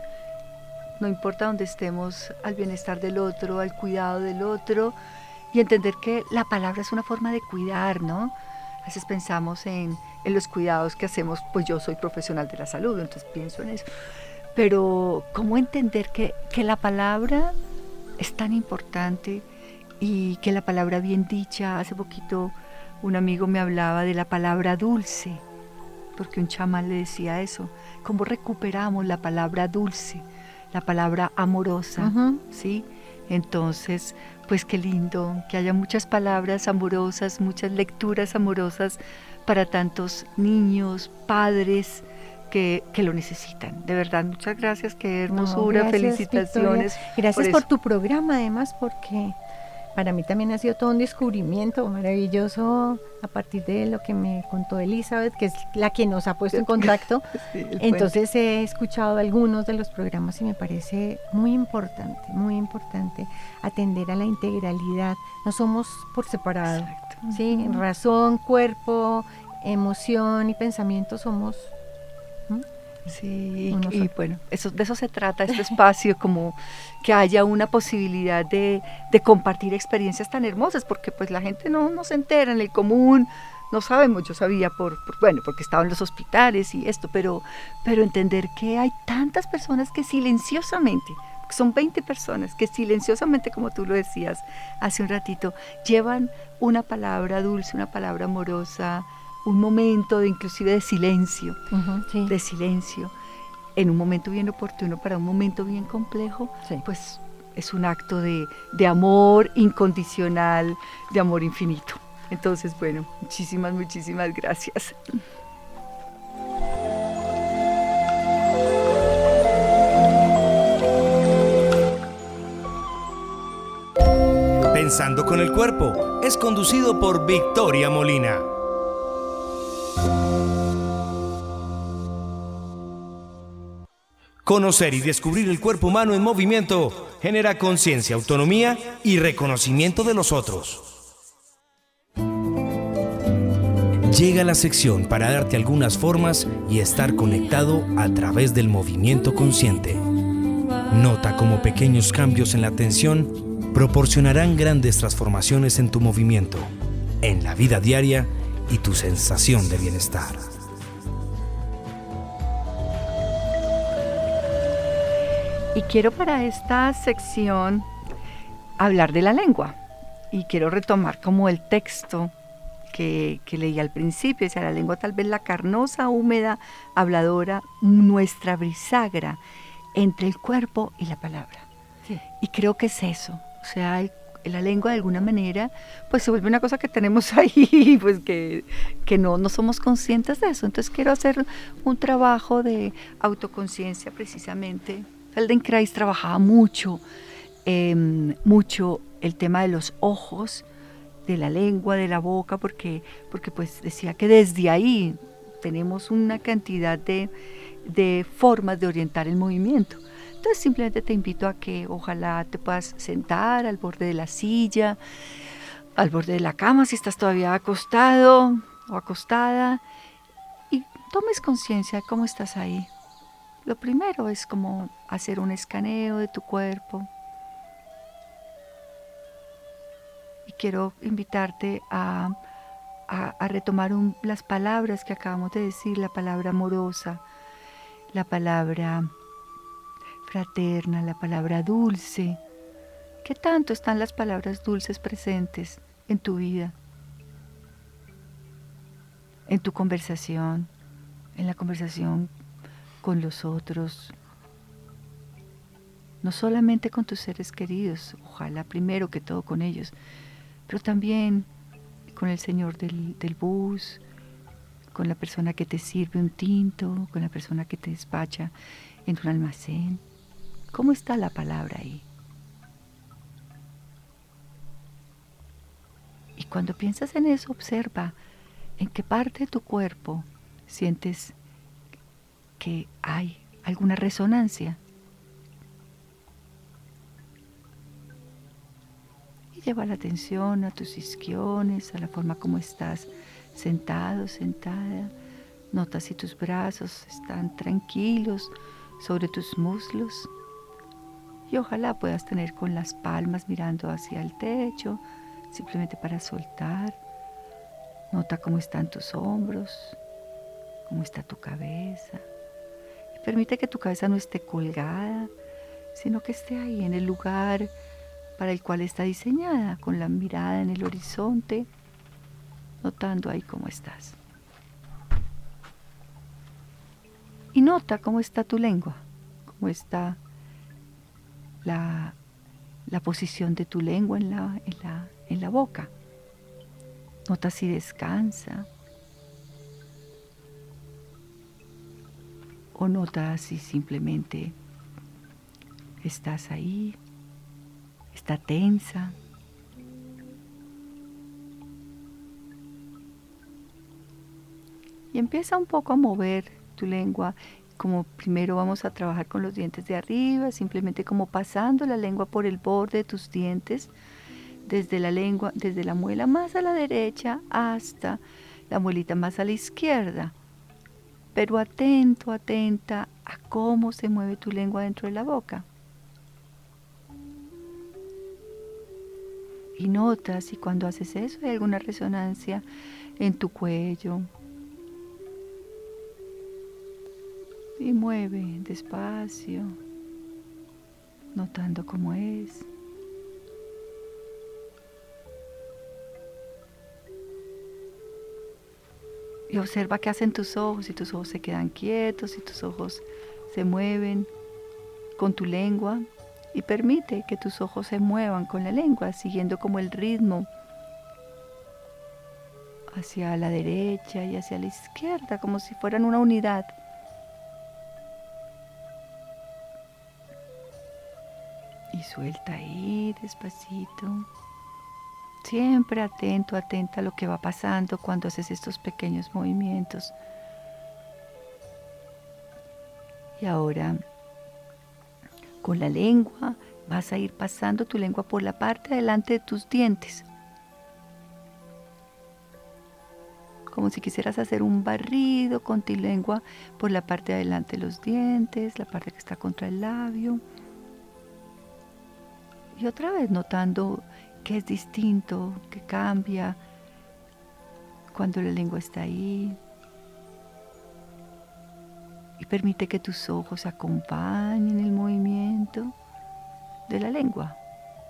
no importa dónde estemos, al bienestar del otro, al cuidado del otro, y entender que la palabra es una forma de cuidar, ¿no? veces pensamos en, en los cuidados que hacemos, pues yo soy profesional de la salud, entonces pienso en eso. Pero ¿cómo entender que, que la palabra es tan importante y que la palabra bien dicha? Hace poquito un amigo me hablaba de la palabra dulce, porque un chamán le decía eso. ¿Cómo recuperamos la palabra dulce, la palabra amorosa? Uh-huh. ¿Sí? Entonces, pues qué lindo que haya muchas palabras amorosas, muchas lecturas amorosas para tantos niños, padres que, que lo necesitan. De verdad, muchas gracias, qué hermosura, no, gracias, felicitaciones. Victoria. Gracias por, por tu programa, además, porque para mí también ha sido todo un descubrimiento maravilloso a partir de lo que me contó Elizabeth, que es la que nos ha puesto en contacto. Sí, entonces he escuchado algunos de los programas y me parece muy importante, muy importante atender a la integralidad. No somos por separado. Exacto. ¿Sí? Uh-huh. Razón, cuerpo, emoción y pensamiento somos... ¿Mm? Sí, y, y bueno, eso, de eso se trata este espacio, como que haya una posibilidad de, de compartir experiencias tan hermosas, porque pues la gente no, no se entera en el común, no sabemos, yo sabía por, por bueno, porque estaba en los hospitales y esto, pero, pero entender que hay tantas personas que silenciosamente, son veinte personas que silenciosamente, como tú lo decías hace un ratito, llevan una palabra dulce, una palabra amorosa, un momento de inclusive de silencio, uh-huh, sí. de silencio, en un momento bien oportuno para un momento bien complejo, sí. pues es un acto de, de amor incondicional, de amor infinito. Entonces, bueno, muchísimas, muchísimas gracias. Pensando con el Cuerpo es conducido por Victoria Molina. Conocer y descubrir el cuerpo humano en movimiento genera conciencia, autonomía y reconocimiento de los otros. Llega la sección para darte algunas formas y estar conectado a través del movimiento consciente. Nota cómo pequeños cambios en la atención proporcionarán grandes transformaciones en tu movimiento, en la vida diaria y tu sensación de bienestar. Y quiero para esta sección hablar de la lengua y quiero retomar como el texto que, que leí al principio, o sea, la lengua tal vez la carnosa, húmeda, habladora, nuestra bisagra entre el cuerpo y la palabra. Sí. Y creo que es eso, o sea, el, la lengua de alguna manera pues se vuelve una cosa que tenemos ahí, pues que, que no, no somos conscientes de eso. Entonces quiero hacer un trabajo de autoconciencia precisamente. Feldenkrais trabajaba mucho, eh, mucho el tema de los ojos, de la lengua, de la boca, porque, porque pues decía que desde ahí tenemos una cantidad de, de formas de orientar el movimiento. Entonces simplemente te invito a que ojalá te puedas sentar al borde de la silla, al borde de la cama si estás todavía acostado o acostada, y tomes conciencia de cómo estás ahí. Lo primero es como hacer un escaneo de tu cuerpo. Y quiero invitarte a, a, a retomar un, las palabras que acabamos de decir, la palabra amorosa, la palabra fraterna, la palabra dulce. ¿Qué tanto están las palabras dulces presentes en tu vida? En tu conversación, en la conversación con los otros, no solamente con tus seres queridos, ojalá primero que todo con ellos, pero también con el señor del, del bus, con la persona que te sirve un tinto, con la persona que te despacha en un almacén. ¿Cómo está la palabra ahí? Y cuando piensas en eso, observa en qué parte de tu cuerpo sientes que hay alguna resonancia. Y lleva la atención a tus isquiones, a la forma como estás sentado, sentada. Nota si tus brazos están tranquilos sobre tus muslos. Y ojalá puedas tener con las palmas mirando hacia el techo, simplemente para soltar. Nota cómo están tus hombros, cómo está tu cabeza. Y permite que tu cabeza no esté colgada, sino que esté ahí en el lugar para el cual está diseñada, con la mirada en el horizonte, notando ahí cómo estás. Y nota cómo está tu lengua, cómo está la, la posición de tu lengua en la, en la, en la boca. Nota si descansa. O nota si simplemente estás ahí, está tensa. Y empieza un poco a mover tu lengua. Como primero vamos a trabajar con los dientes de arriba, simplemente como pasando la lengua por el borde de tus dientes, desde la lengua, desde la muela más a la derecha hasta la muelita más a la izquierda. Pero atento, atenta a cómo se mueve tu lengua dentro de la boca. Y notas si cuando haces eso hay alguna resonancia en tu cuello. Y mueve despacio, notando cómo es. Y observa qué hacen tus ojos, si tus ojos se quedan quietos, si tus ojos se mueven con tu lengua. Y permite que tus ojos se muevan con la lengua, siguiendo como el ritmo hacia la derecha y hacia la izquierda, como si fueran una unidad. Y suelta ahí despacito. Siempre atento, atenta a lo que va pasando cuando haces estos pequeños movimientos. Y ahora, con la lengua, vas a ir pasando tu lengua por la parte de delante de tus dientes. Como si quisieras hacer un barrido con tu lengua por la parte de adelante de los dientes, la parte que está contra el labio. Y otra vez notando que es distinto, que cambia cuando la lengua está ahí. Y permite que tus ojos acompañen el movimiento de la lengua.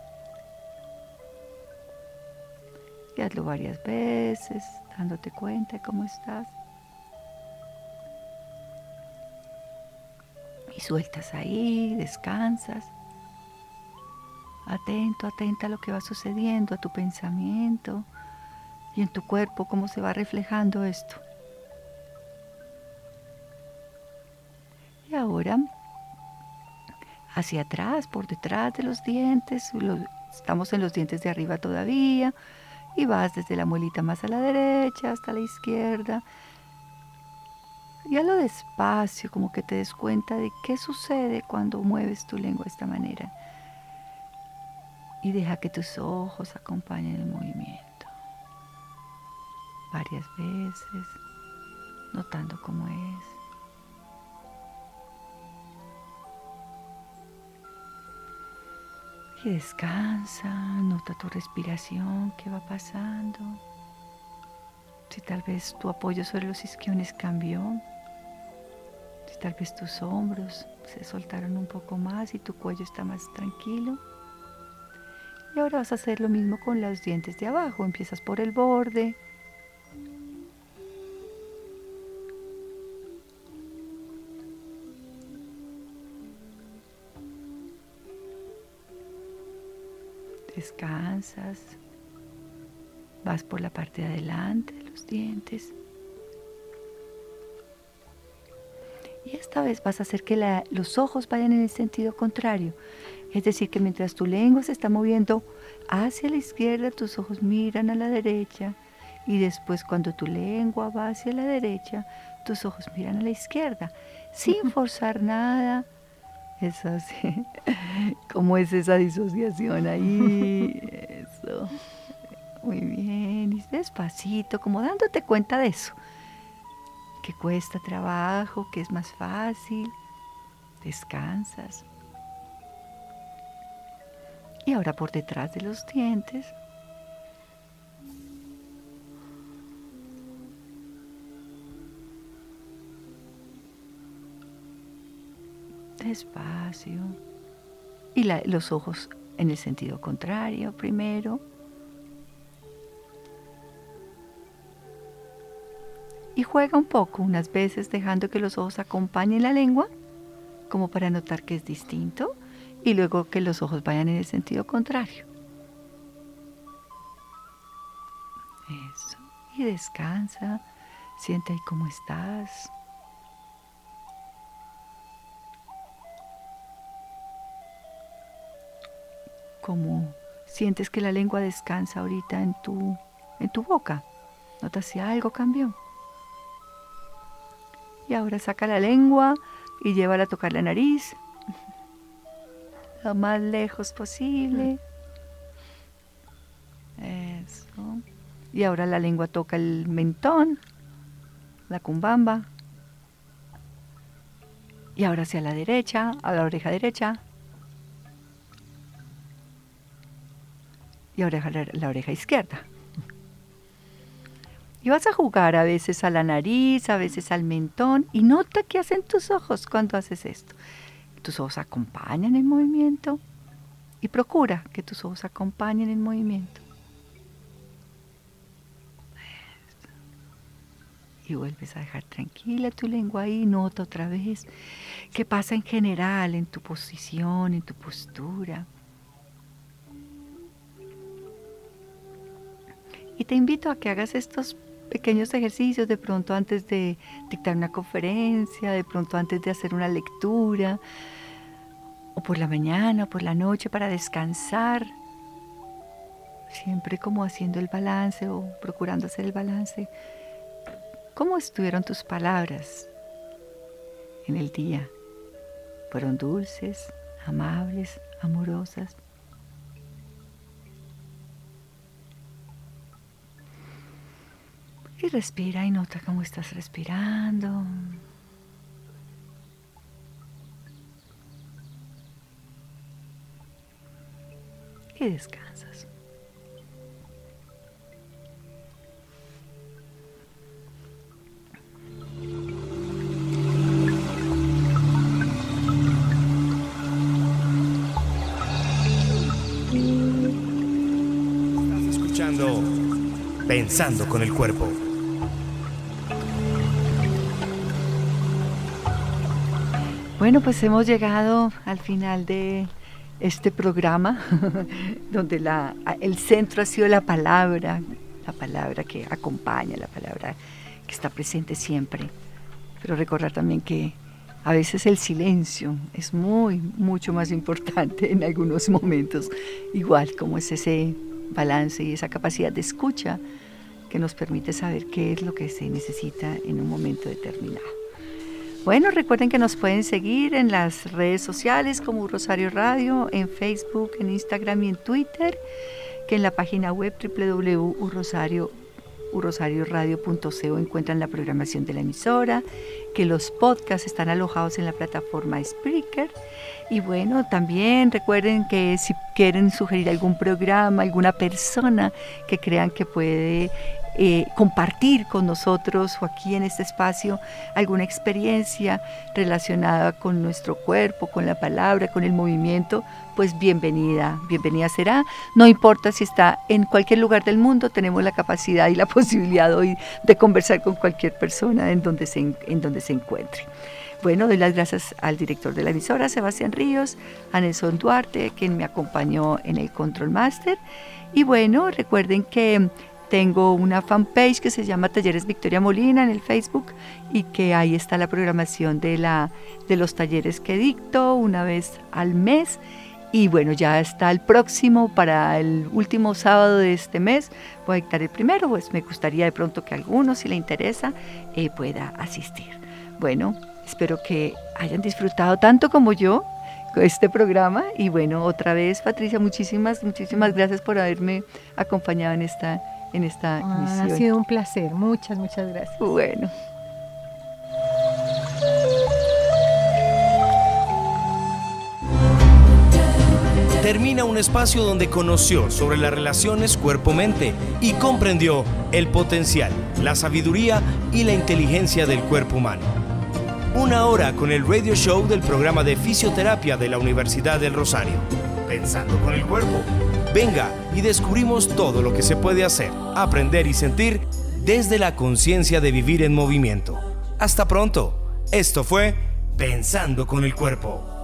Y hazlo varias veces, dándote cuenta de cómo estás. Y sueltas ahí, descansas. Atento, atenta a lo que va sucediendo, a tu pensamiento y en tu cuerpo, cómo se va reflejando esto. Y ahora, hacia atrás, por detrás de los dientes, los, estamos en los dientes de arriba todavía, y vas desde la muelita más a la derecha hasta la izquierda. Y hazlo despacio, como que te des cuenta de qué sucede cuando mueves tu lengua de esta manera. Y deja que tus ojos acompañen el movimiento. Varias veces, notando cómo es. Y descansa, nota tu respiración, qué va pasando. Si tal vez tu apoyo sobre los isquiones cambió. Si tal vez tus hombros se soltaron un poco más y tu cuello está más tranquilo. Y ahora vas a hacer lo mismo con los dientes de abajo. Empiezas por el borde. Descansas. Vas por la parte de adelante de los dientes. Y esta vez vas a hacer que la, los ojos vayan en el sentido contrario. Es decir, que mientras tu lengua se está moviendo hacia la izquierda, tus ojos miran a la derecha. Y después, cuando tu lengua va hacia la derecha, tus ojos miran a la izquierda. Sin forzar nada. Eso así. ¿Cómo es esa disociación ahí? Eso. Muy bien. Y despacito, como dándote cuenta de eso. Que cuesta trabajo, que es más fácil. Descansas. Y ahora por detrás de los dientes. despacio. Y la, los ojos en el sentido contrario primero. Y juega un poco, unas veces dejando que los ojos acompañen la lengua, como para notar que es distinto, y luego que los ojos vayan en el sentido contrario. Eso. Y descansa, siente ahí cómo estás. Cómo sientes que la lengua descansa ahorita en tu, en tu boca. Notas si algo cambió. Y ahora saca la lengua y llévala a tocar la nariz. Lo más lejos posible. Eso. Y ahora la lengua toca el mentón, la cumbamba. Y ahora hacia la derecha, a la oreja derecha. Y ahora la, la oreja izquierda. Y vas a jugar a veces a la nariz, a veces al mentón, y nota qué hacen tus ojos cuando haces esto. Tus ojos acompañan el movimiento y procura que tus ojos acompañen el movimiento. Y vuelves a dejar tranquila tu lengua ahí, nota otra vez qué pasa en general en tu posición, en tu postura. Y te invito a que hagas estos pequeños ejercicios de pronto antes de dictar una conferencia, de pronto antes de hacer una lectura, o por la mañana, o por la noche para descansar, siempre como haciendo el balance o procurando hacer el balance. ¿Cómo estuvieron tus palabras en el día? ¿Fueron dulces, amables, amorosas? Y respira y nota cómo estás respirando. Y descansas. Estás escuchando Pensando con el Cuerpo. Bueno, pues hemos llegado al final de este programa, donde la, el centro ha sido la palabra, la palabra que acompaña, la palabra que está presente siempre. Pero recordar también que a veces el silencio es muy, mucho más importante en algunos momentos, igual como es ese balance y esa capacidad de escucha que nos permite saber qué es lo que se necesita en un momento determinado. Bueno, recuerden que nos pueden seguir en las redes sociales como Rosario Radio, en Facebook, en Instagram y en Twitter, que en la página web doble u doble u doble u punto rosario radio punto co encuentran la programación de la emisora, que los podcasts están alojados en la plataforma Spreaker. Y bueno, también recuerden que si quieren sugerir algún programa, alguna persona que crean que puede eh, compartir con nosotros o aquí en este espacio alguna experiencia relacionada con nuestro cuerpo, con la palabra, con el movimiento, pues bienvenida, bienvenida será. No importa si está en cualquier lugar del mundo, tenemos la capacidad y la posibilidad hoy de conversar con cualquier persona en donde se, en donde se encuentre. Bueno, doy las gracias al director de la emisora, Sebastián Ríos, a Nelson Duarte, quien me acompañó en el Control Master. Y bueno, recuerden que tengo una fanpage que se llama Talleres Victoria Molina en el Facebook y que ahí está la programación de, la, de los talleres que dicto una vez al mes. Y bueno, ya está el próximo para el último sábado de este mes. Voy a dictar el primero, pues me gustaría de pronto que alguno, si le interesa, eh, pueda asistir. Bueno, espero que hayan disfrutado tanto como yo este programa. Y bueno, otra vez, Patricia, muchísimas, muchísimas gracias por haberme acompañado en esta, en esta ah, emisión. Ha sido un placer, muchas, muchas gracias. Bueno. Termina un espacio donde conoció sobre las relaciones cuerpo-mente y comprendió el potencial, la sabiduría y la inteligencia del cuerpo humano. Una hora con el radio show del programa de fisioterapia de la Universidad del Rosario. Pensando con el cuerpo. Venga y descubrimos todo lo que se puede hacer, aprender y sentir desde la conciencia de vivir en movimiento. Hasta pronto. Esto fue Pensando con el Cuerpo.